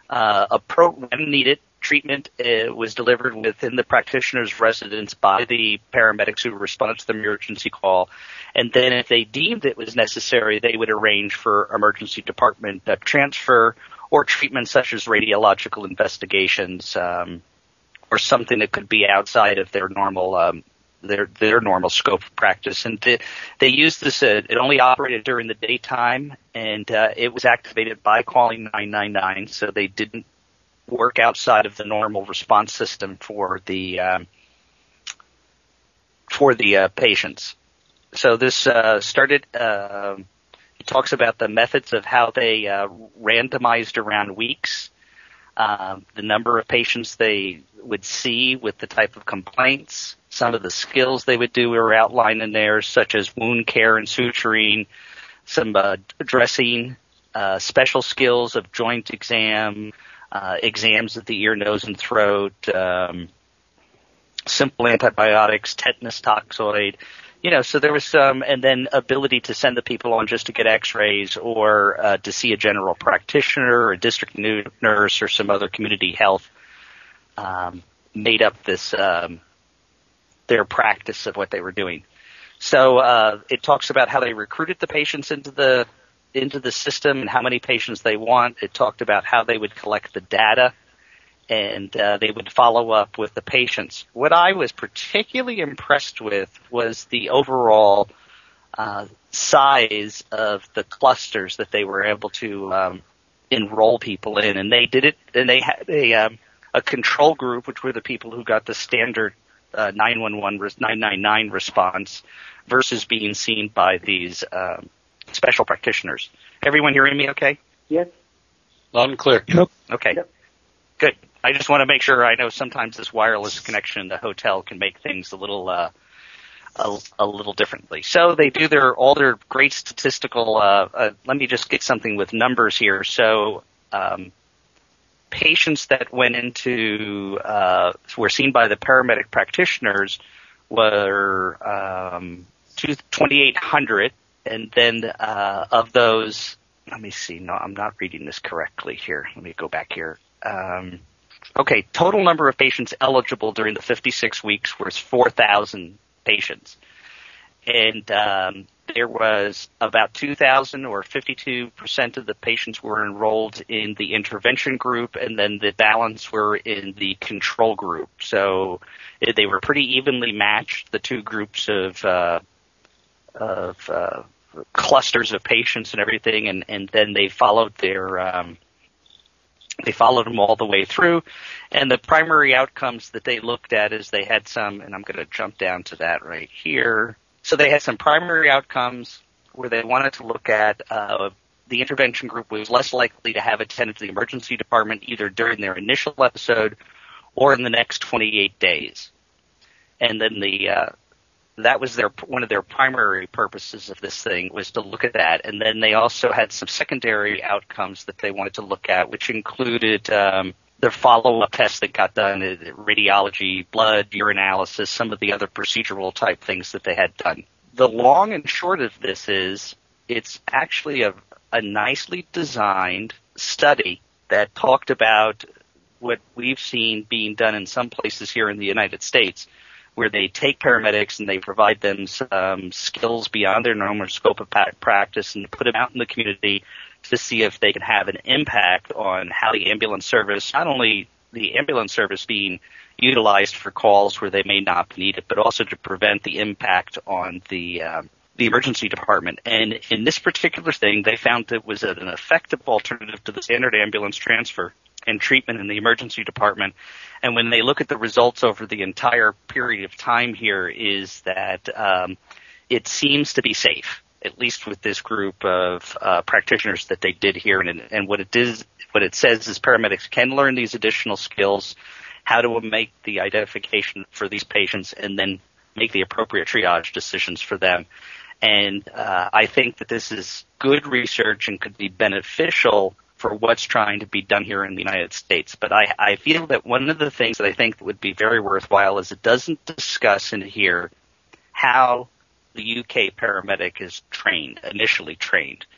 Uh, a pro- when needed, treatment uh, was delivered within the practitioner's residence by the paramedics who responded to the emergency call. And then if they deemed it was necessary, they would arrange for emergency department uh, transfer or treatment such as radiological investigations um, or something that could be outside of their normal um, their their normal scope of practice. And they, they used this, uh, it only operated during the daytime, and uh, it was activated by calling nine nine nine, so they didn't work outside of the normal response system for the um, for the uh, patients. So this uh, started, uh, it talks about the methods of how they uh, randomized around weeks, uh, the number of patients they would see with the type of complaints. Some of the skills they would do are outlined in there, such as wound care and suturing, some uh, dressing, uh, special skills of joint exam, uh, exams of the ear, nose, and throat, um, simple antibiotics, tetanus toxoid. You know, so there was some, and then ability to send the people on just to get x-rays or uh, to see a general practitioner or a district nurse or some other community health um, made up this um, their practice of what they were doing. So uh, it talks about how they recruited the patients into the into the system and how many patients they want. It talked about how they would collect the data and uh, they would follow up with the patients. What I was particularly impressed with was the overall uh, size of the clusters that they were able to um, enroll people in, and they did it. And they had a um, a control group, which were the people who got the standard uh, nine one one, nine nine nine response, versus being seen by these um, special practitioners. Everyone hearing me? Okay. Yes. Loud and clear. Yep. Okay. Yep. Good. I just want to make sure. I know sometimes this wireless connection in the hotel can make things a little uh, a, a little differently. So they do their all their great statistical. Uh, uh, let me just get something with numbers here. So um, patients that went into uh, were seen by the paramedic practitioners were um, twenty-eight hundred, and then uh, of those, let me see. No, I'm not reading this correctly here. Let me go back here. Um, okay, total number of patients eligible during the fifty-six weeks was four thousand patients. And um, there was about two thousand or fifty-two percent of the patients were enrolled in the intervention group, and then the balance were in the control group. So they were pretty evenly matched, the two groups of, uh, of uh, clusters of patients and everything, and, and then they followed their um, They followed them all the way through, and the primary outcomes that they looked at is they had some, and I'm going to jump down to that right here. So they had some primary outcomes where they wanted to look at uh, the intervention group was less likely to have attended to the emergency department either during their initial episode or in the next twenty-eight days. And then the uh, that was their one of their primary purposes of this thing was to look at that. And then they also had some secondary outcomes that they wanted to look at, which included um, their follow-up tests that got done, radiology, blood, urinalysis, some of the other procedural type things that they had done. The long and short of this is it's actually a, a nicely designed study that talked about what we've seen being done in some places here in the United States, where they take paramedics and they provide them some skills beyond their normal scope of practice and put them out in the community to see if they can have an impact on how the ambulance service, not only the ambulance service being utilized for calls where they may not need it, but also to prevent the impact on the um, the emergency department. And in this particular thing, they found it was an effective alternative to the standard ambulance transfer and treatment in the emergency department. And when they look at the results over the entire period of time here is that um, it seems to be safe, at least with this group of uh, practitioners that they did here. And, and what it is, what it says is paramedics can learn these additional skills, how to make the identification for these patients, and then make the appropriate triage decisions for them. And uh, I think that this is good research and could be beneficial for what's trying to be done here in the United States. But I, I feel that one of the things that I think would be very worthwhile is it doesn't discuss in here how the U K paramedic is trained, initially trained.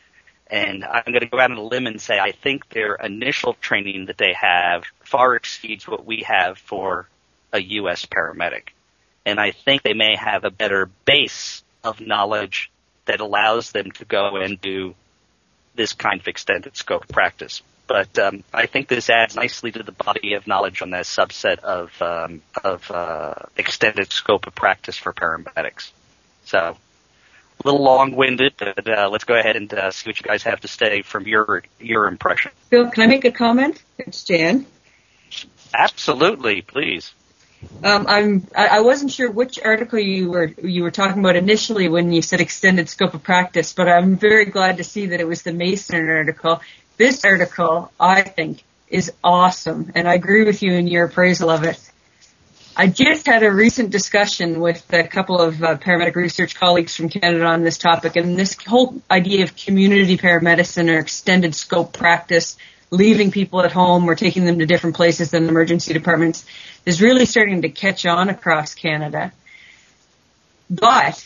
And I'm going to go out on a limb and say I think their initial training that they have far exceeds what we have for a U S paramedic. And I think they may have a better base of knowledge that allows them to go and do this kind of extended scope practice. But um, I think this adds nicely to the body of knowledge on that subset of um, of uh, extended scope of practice for paramedics. So a little long-winded, but uh, let's go ahead and uh, see what you guys have to say from your your impression. Bill, can I make a comment? It's Jan. Absolutely, please. Um, I'm. I, I wasn't sure which article you were you were talking about initially when you said extended scope of practice, but I'm very glad to see that it was the Mason article. This article, I think, is awesome, and I agree with you in your appraisal of it. I just had a recent discussion with a couple of uh, paramedic research colleagues from Canada on this topic, and this whole idea of community paramedicine or extended scope practice, leaving people at home or taking them to different places than emergency departments, is really starting to catch on across Canada. But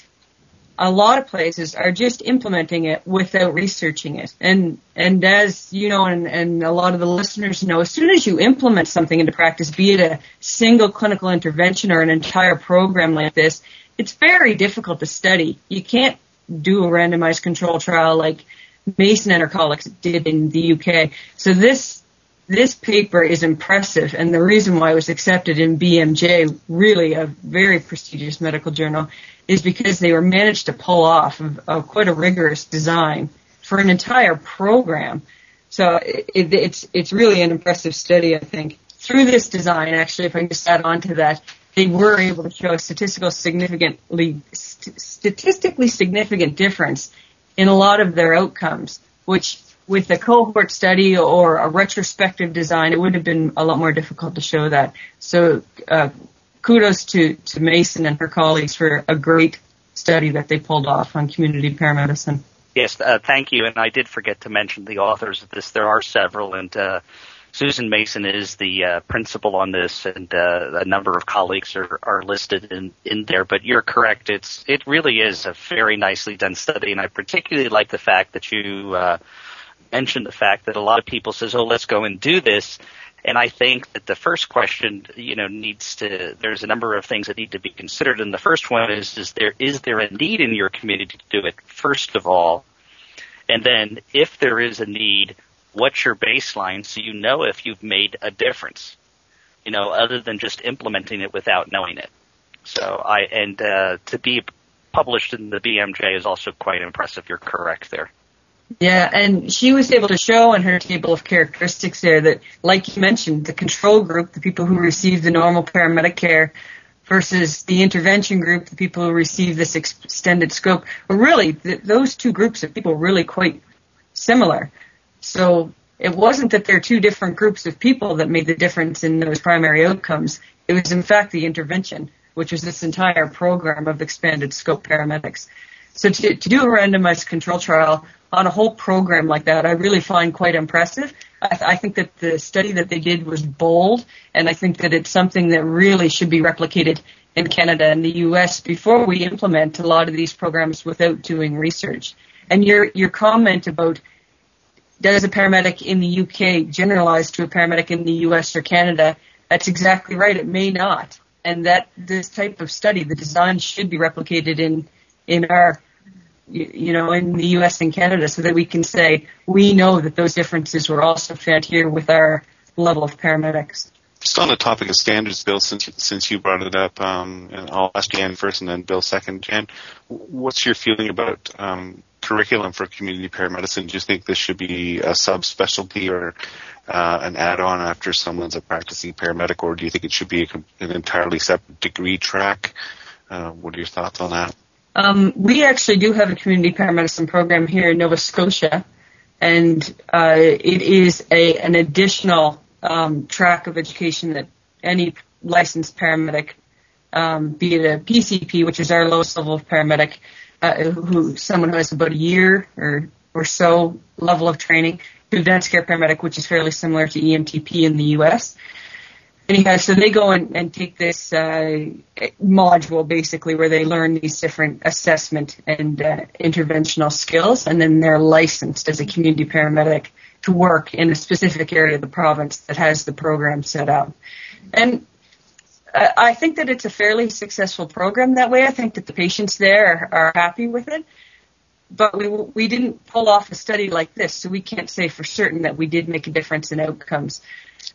a lot of places are just implementing it without researching it. And and as you know, and, and a lot of the listeners know, as soon as you implement something into practice, be it a single clinical intervention or an entire program like this, it's very difficult to study. You can't do a randomized control trial like Mason and her colleagues did in the U K. So this this paper is impressive, and the reason why it was accepted in B M J, really a very prestigious medical journal, is because they were managed to pull off a, a quite a rigorous design for an entire program. So it, it, it's it's really an impressive study, I think. Through this design, actually, if I can just add on to that, they were able to show a statistical significantly st- statistically significant difference in a lot of their outcomes, which with a cohort study or a retrospective design, it would have been a lot more difficult to show that. So uh, kudos to, to Mason and her colleagues for a great study that they pulled off on community paramedicine. Yes, uh, thank you. And I did forget to mention the authors of this. There are several, and uh, Susan Mason is the uh, principal on this, and uh, a number of colleagues are, are listed in, in there. But you're correct. It's it really is a very nicely done study, and I particularly like the fact that you uh, mentioned the fact that a lot of people says, "Oh, let's go and do this." And I think that the first question, you know, needs to. There's a number of things that need to be considered, and the first one is: is there is there a need in your community to do it? First of all, and then if there is a need, what's your baseline so you know if you've made a difference, you know, other than just implementing it without knowing it. So I, and uh, to be published in the B M J is also quite impressive. You're correct there. Yeah, and she was able to show in her table of characteristics there that, like you mentioned, the control group, the people who received the normal paramedic care, versus the intervention group, the people who received this extended scope, were really, th- those two groups of people really quite similar. So it wasn't that there are two different groups of people that made the difference in those primary outcomes. It was, in fact, the intervention, which was this entire program of expanded scope paramedics. So to, to do a randomized control trial on a whole program like that, I really find quite impressive. I, th- I think that the study that they did was bold, and I think that it's something that really should be replicated in Canada and the U S before we implement a lot of these programs without doing research. And your your comment about does a paramedic in the U K generalize to a paramedic in the U S or Canada, that's exactly right. It may not. And that this type of study, the design should be replicated in in our, you know, in the U S and Canada, so that we can say we know that those differences were also found here with our level of paramedics. Just on the topic of standards, Bill, since since you brought it up, um, and I'll ask Jan first and then Bill second. Jan, what's your feeling about um, curriculum for community paramedicine? Do you think this should be a subspecialty or uh, an add-on after someone's a practicing paramedic, or do you think it should be a, an entirely separate degree track? Uh, what are your thoughts on that? Um, we actually do have a community paramedicine program here in Nova Scotia, and uh, it is a an additional um, track of education that any licensed paramedic, um, be it a P C P, which is our lowest level of paramedic, uh, who someone who has about a year or or so level of training, to advanced care paramedic, which is fairly similar to E M T P in the U S. anyhow, so they go and, and take this uh, module basically where they learn these different assessment and uh, interventional skills, and then they're licensed as a community paramedic to work in a specific area of the province that has the program set up. And uh, I think that it's a fairly successful program that way. I think that the patients there are, are happy with it. But we we didn't pull off a study like this, so we can't say for certain that we did make a difference in outcomes.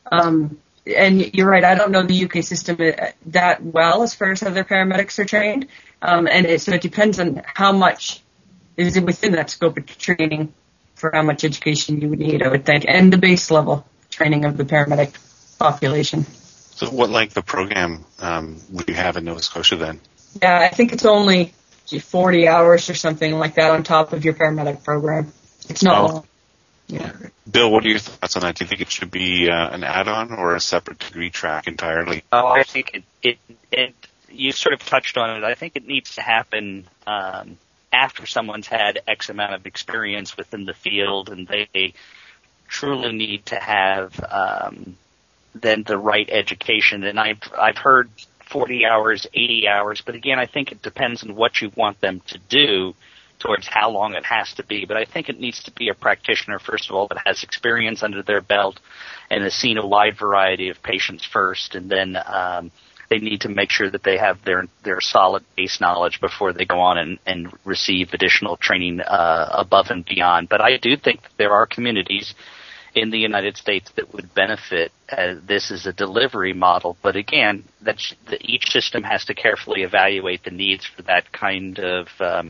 Um, and you're right, I don't know the U K system that well as far as how their paramedics are trained. Um, and it, so it depends on how much is within that scope of training for how much education you would need, I would think, and the base level training of the paramedic population. So what length of program um, would you have in Nova Scotia then? Yeah, I think it's only forty hours or something like that on top of your paramedic program. It's not oh. long. Yeah. Bill, what are your thoughts on that? Do you think it should be uh, an add-on or a separate degree track entirely? Oh, I think it, it, it, you sort of touched on it. I think it needs to happen um, after someone's had X amount of experience within the field, and they truly need to have um, then the right education. And I've I've heard forty hours, eighty hours, but again, I think it depends on what you want them to do towards how long it has to be. But I think it needs to be a practitioner, first of all, that has experience under their belt and has seen a wide variety of patients first, and then um, they need to make sure that they have their their solid base knowledge before they go on and, and receive additional training uh, above and beyond. But I do think that there are communities in the United States that would benefit as this is a delivery model. But again, that's, the, each system has to carefully evaluate the needs for that kind of um,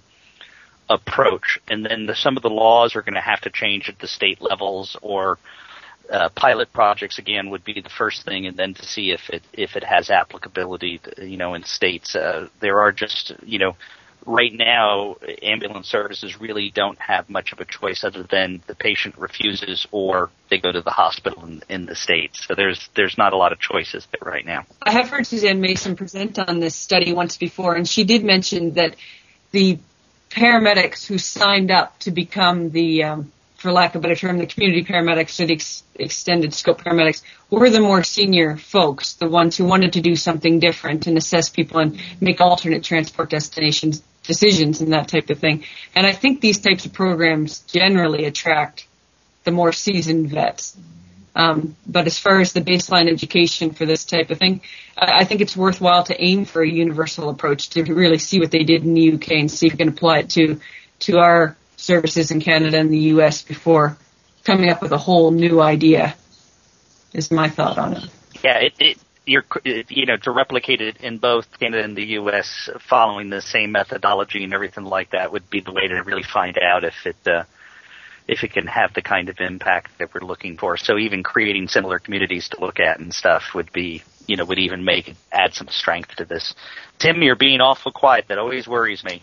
approach. And then the, some of the laws are going to have to change at the state levels, or uh, pilot projects, again, would be the first thing, and then to see if it if it has applicability, to, you know, in states. Uh, there are just, you know, right now, ambulance services really don't have much of a choice other than the patient refuses or they go to the hospital in, in the States. So there's there's not a lot of choices there right now. I have heard Suzanne Mason present on this study once before, and she did mention that the paramedics who signed up to become the, um, for lack of a better term, the community paramedics or the ex- extended scope paramedics were the more senior folks, the ones who wanted to do something different and assess people and make alternate transport destinations decisions and that type of thing. And I think these types of programs generally attract the more seasoned vets. Um, but as far as the baseline education for this type of thing, I, I think it's worthwhile to aim for a universal approach to really see what they did in the U K and see if we can apply it to to our services in Canada and the U S before coming up with a whole new idea, is my thought on it. Yeah, it, it you're, you know, to replicate it in both Canada and the U S following the same methodology and everything like that would be the way to really find out if it uh, if it can have the kind of impact that we're looking for. So even creating similar communities to look at and stuff would be, you know, would even make add some strength to this. Tim, you're being awful quiet. That always worries me.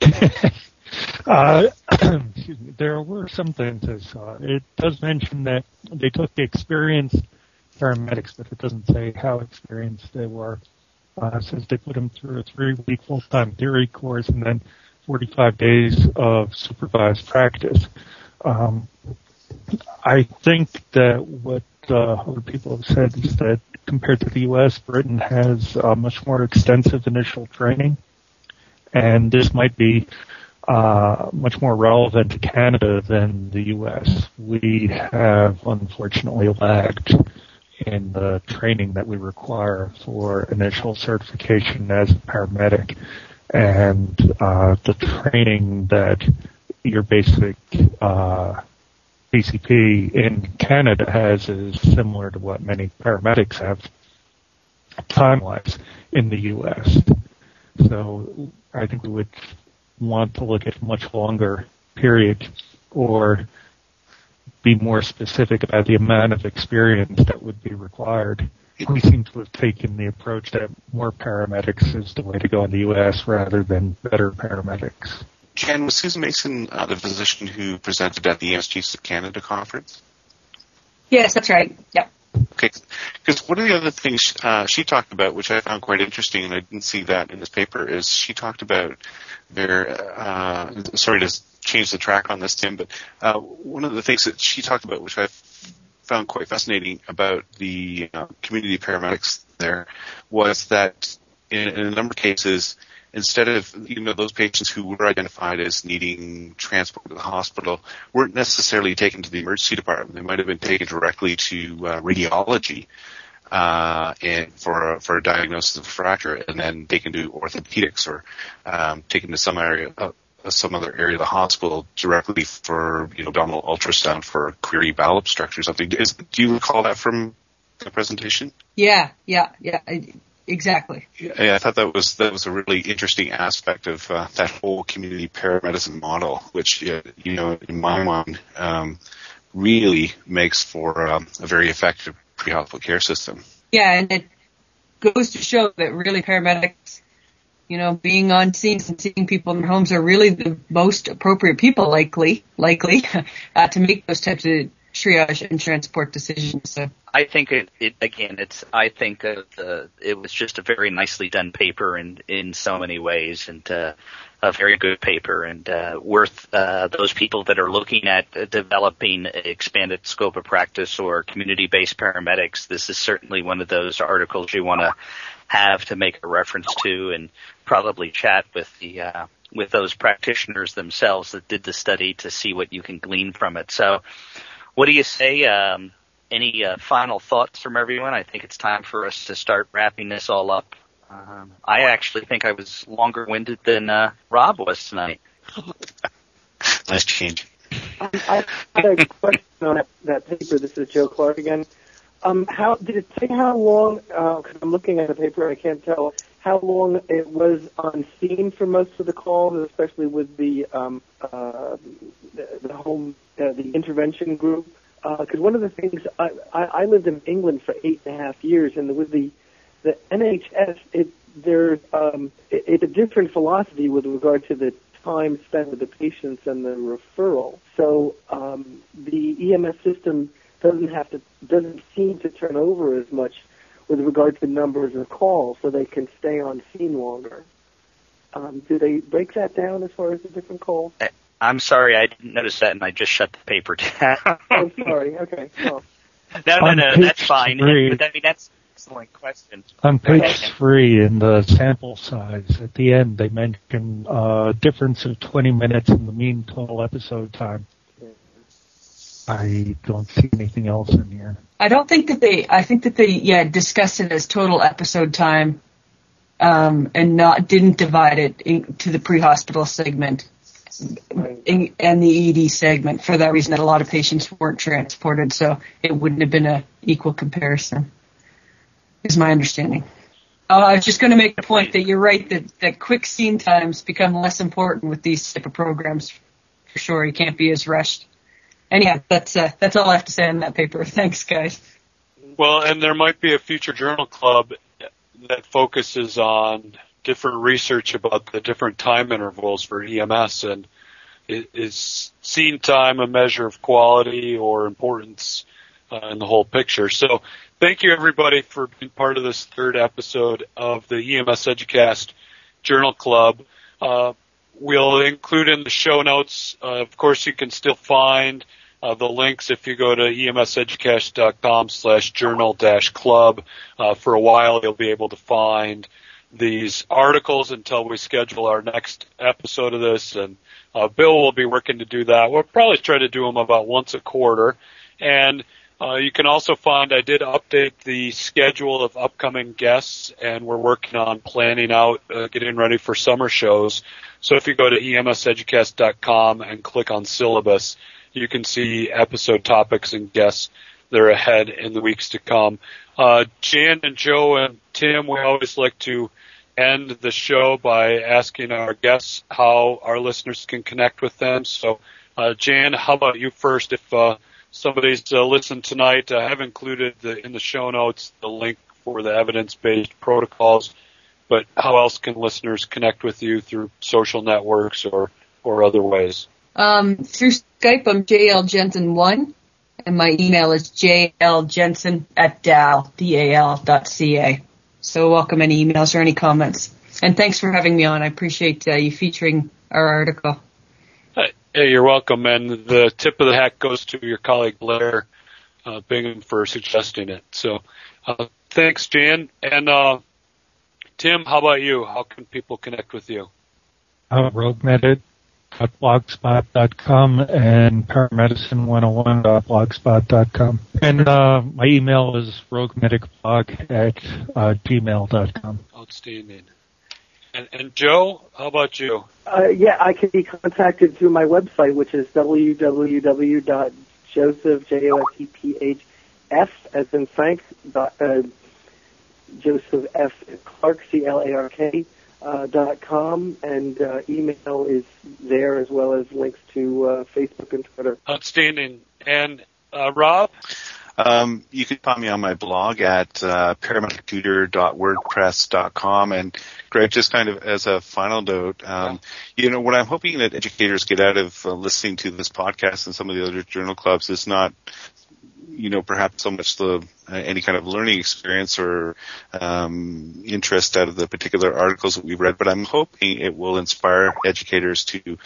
Uh, excuse me. There were some things I saw. It does mention that they took the experienced paramedics, but it doesn't say how experienced they were. Uh, it says they put them through a three-week full-time theory course and then forty-five days of supervised practice. Um, I think that what uh, other people have said is that compared to the U S, Britain has uh, much more extensive initial training, and this might be Uh, much more relevant to Canada than the U S. We have unfortunately lagged in the training that we require for initial certification as a paramedic, and uh, the training that your basic uh, P C P in Canada has is similar to what many paramedics have time-wise in the U S. So I think we would want to look at a much longer period or be more specific about the amount of experience that would be required. We seem to have taken the approach that more paramedics is the way to go in the U S rather than better paramedics. Jan, was Susan Mason uh, the physician who presented at the E M S Chiefs of Canada conference? Yes, that's right. Yep. Okay, because one of the other things uh, she talked about, which I found quite interesting, and I didn't see that in this paper, is she talked about their, uh, sorry to change the track on this, Tim, but uh, one of the things that she talked about, which I found quite fascinating about the uh, community paramedics there was that in, in a number of cases, instead of, you know, those patients who were identified as needing transport to the hospital weren't necessarily taken to the emergency department. They might have been taken directly to uh, radiology uh, and for, for a diagnosis of a fracture, and then taken to orthopedics or um, taken to some area, uh, some other area of the hospital directly for, you know, abdominal ultrasound for a query bowel obstruction or something. Is, do you recall that from the presentation? Yeah, yeah, yeah. I, Exactly. Yeah, I thought that was that was a really interesting aspect of uh, that whole community paramedicine model, which, uh, you know, in my mind, um, really makes for um, a very effective pre-hospital care system. Yeah, and it goes to show that really paramedics, you know, being on scenes and seeing people in their homes are really the most appropriate people, likely, likely, uh, to make those types of triage and transport decisions. So I think it, it again, it's, I think uh, the, it was just a very nicely done paper in, in so many ways, and uh, a very good paper, and uh, worth uh, those people that are looking at uh, developing an expanded scope of practice or community-based paramedics. This is certainly one of those articles you want to have to make a reference to, and probably chat with the uh, with those practitioners themselves that did the study to see what you can glean from it. So what do you say? Um, any uh, final thoughts from everyone? I think it's time for us to start wrapping this all up. Um, I actually think I was longer-winded than uh, Rob was tonight. Nice change. Um, I had a question on that, that paper. This is Joe Clark again. Um, how did it say how long? Because uh, I'm looking at the paper, I can't tell how long it was on scene for most of the calls, especially with the um, uh, the, the home, uh, the intervention group. Because uh, one of the things I, I, I lived in England for eight and a half years, and with the the N H S, it there's um, it, it's a different philosophy with regard to the time spent with the patients and the referral. So um, the E M S system doesn't have to doesn't seem to turn over as much with regard to numbers of calls, so they can stay on scene longer. Um, do they break that down as far as the different calls? I'm sorry, I didn't notice that, and I just shut the paper down. I'm sorry. Okay. Well. No, no, On no, page that's fine. three- But I mean, that's an excellent question. On Go ahead, page Ken. three, in the sample size, at the end, they mention uh, difference of twenty minutes in the mean total episode time. I don't see anything else in here. I don't think that they, I think that they, yeah, discussed it as total episode time, um, and not, didn't divide it into the pre-hospital segment in, and the E D segment for that reason that a lot of patients weren't transported, so it wouldn't have been a equal comparison, is my understanding. Uh, I was just going to make the point that you're right, that, that quick scene times become less important with these type of programs, for sure. You can't be as rushed. Anyhow, that's uh, that's all I have to say on that paper. Thanks, guys. Well, and there might be a future journal club that focuses on different research about the different time intervals for E M S, and is scene time a measure of quality or importance uh, in the whole picture? So thank you, everybody, for being part of this third episode of the E M S Educast Journal Club. Uh, we'll include in the show notes, uh, of course, you can still find Uh, the links if you go to emseducast.com slash journal dash club. Uh, for a while, you'll be able to find these articles until we schedule our next episode of this. And uh, Bill will be working to do that. We'll probably try to do them about once a quarter. And uh, you can also find I did update the schedule of upcoming guests, and we're working on planning out, uh, getting ready for summer shows. So if you go to emseducast dot com and click on syllabus, you can see episode topics and guests that are ahead in the weeks to come. Uh, Jan and Joe and Tim, we always like to end the show by asking our guests how our listeners can connect with them. So, uh, Jan, how about you first? If uh, somebody's uh, listened tonight, I have included the, in the show notes the link for the evidence-based protocols, but how else can listeners connect with you through social networks or, or other ways? Um, through Skype, I'm J L Jensen one, and my email is j l jensen at dal, D A L dot C A. So welcome any emails or any comments. And thanks for having me on. I appreciate uh, you featuring our article. Hey, you're welcome. And the tip of the hat goes to your colleague Blair uh, Bingham for suggesting it. So uh, thanks, Jan. And uh, Tim, how about you? How can people connect with you? Uh, roguemedit dot blogspot dot com and paramedicine one oh one dot blogspot dot com. And uh, my email is roguemedicblog at uh, gmail dot com. Outstanding. And, and Joe, how about you? Uh, yeah, I can be contacted through my website, which is w w w dot joseph, J O S E P H, F, as in Frank, dot, uh, Joseph F. Clark, C L A R K, uh, dot com, and uh, email is there as well as links to uh, Facebook and Twitter. Outstanding. And uh, Rob? Um, you can find me on my blog at uh, paramedic tutor dot wordpress dot com. And Greg, just kind of as a final note, um, you know, what I'm hoping that educators get out of uh, listening to this podcast and some of the other journal clubs is not, you know, perhaps so much the uh, any kind of learning experience or um, interest out of the particular articles that we've read, but I'm hoping it will inspire educators to,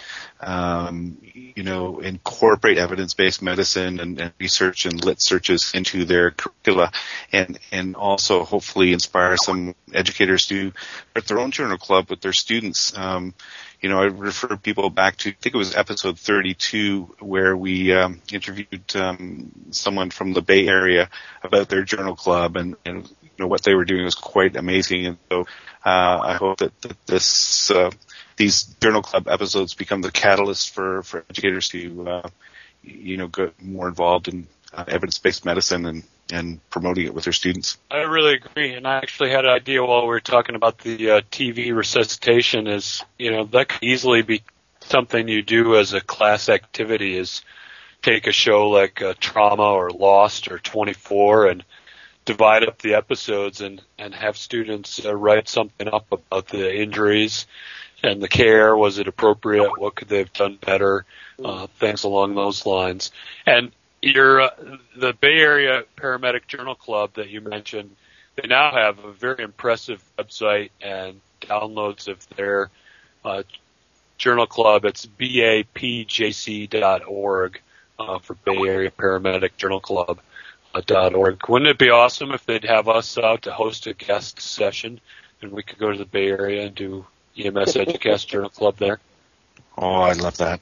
um, you know, incorporate evidence-based medicine and, and research and lit searches into their curricula, and and also hopefully inspire some educators to start their own journal club with their students. Um, You know, I refer people back to, I think it was episode thirty-two, where we um, interviewed um, someone from the Bay Area about their journal club, and, and you know what they were doing was quite amazing. And so uh, I hope that, that this uh, these journal club episodes become the catalyst for, for educators to, uh, you know, get more involved in uh, evidence-based medicine and and promoting it with their students. I really agree, and I actually had an idea while we were talking about the uh, T V resuscitation is, you know, that could easily be something you do as a class activity, is take a show like uh, Trauma or Lost or twenty-four and divide up the episodes and, and have students uh, write something up about the injuries and the care. Was it appropriate? What could they have done better? Uh, things along those lines. And Your uh, the Bay Area Paramedic Journal Club that you mentioned, they now have a very impressive website and downloads of their uh, journal club. It's b a p j c dot org uh, for Bay Area Paramedic Journal Club uh, dot org. Wouldn't it be awesome if they'd have us out to host a guest session and we could go to the Bay Area and do E M S Educast Journal Club there? Oh, I'd love that.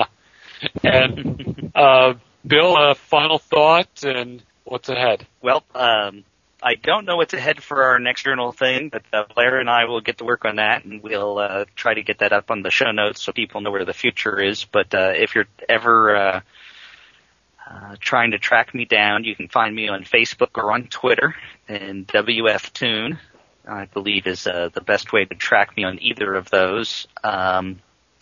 And uh, Bill, a final thought, and what's ahead? Well, um, I don't know what's ahead for our next journal thing, but uh, Blair and I will get to work on that, and we'll uh, try to get that up on the show notes so people know where the future is. But uh, if you're ever uh, uh, trying to track me down, you can find me on Facebook or on Twitter, and W F Tune, I believe, is uh, the best way to track me on either of those. Um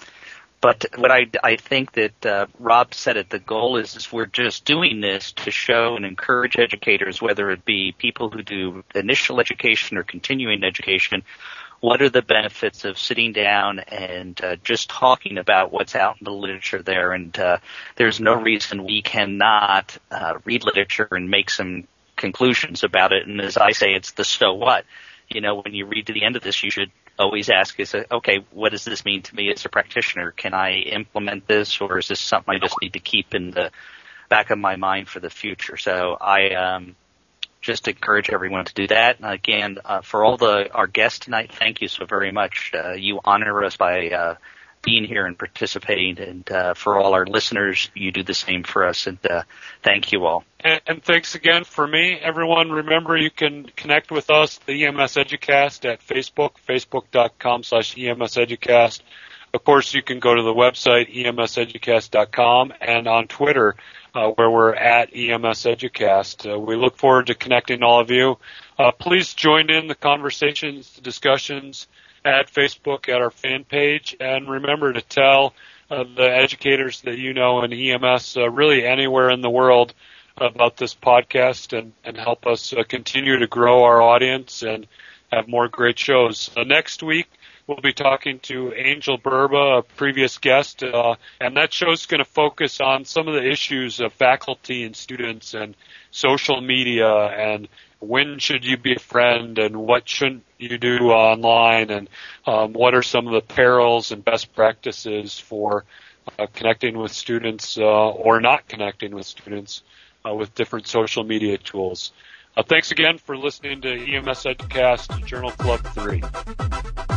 But what I, I think that uh, Rob said it, the goal is, is we're just doing this to show and encourage educators, whether it be people who do initial education or continuing education, what are the benefits of sitting down and uh, just talking about what's out in the literature there. And uh, there's no reason we cannot uh, read literature and make some conclusions about it. And as I say, it's the so what. You know, when you read to the end of this, you should always ask is, okay, what does this mean to me as a practitioner? Can I implement this, or is this something I just need to keep in the back of my mind for the future? So I um, just encourage everyone to do that. And again, uh, for all the our guests tonight, thank you so very much. Uh, you honor us by uh, being here and participating, and uh, for all our listeners, you do the same for us, and uh, thank you all. And, and thanks again for me. Everyone, remember you can connect with us, the E M S Educast, at Facebook, facebook.com slash EMSEducast. Of course, you can go to the website, E M S educast dot com, and on Twitter, uh, where we're at E M S Educast. Uh, we look forward to connecting all of you. Uh, please join in the conversations, the discussions at Facebook, at our fan page, and remember to tell uh, the educators that you know in E M S, uh, really anywhere in the world, about this podcast, and, and help us uh, continue to grow our audience and have more great shows. Uh, next week, we'll be talking to Angel Burba, a previous guest, uh, and that show's going to focus on some of the issues of faculty and students and social media, and when should you be a friend and what shouldn't you do online, and um, what are some of the perils and best practices for uh, connecting with students uh, or not connecting with students uh, with different social media tools. Uh, thanks again for listening to E M S Educast Journal Club three.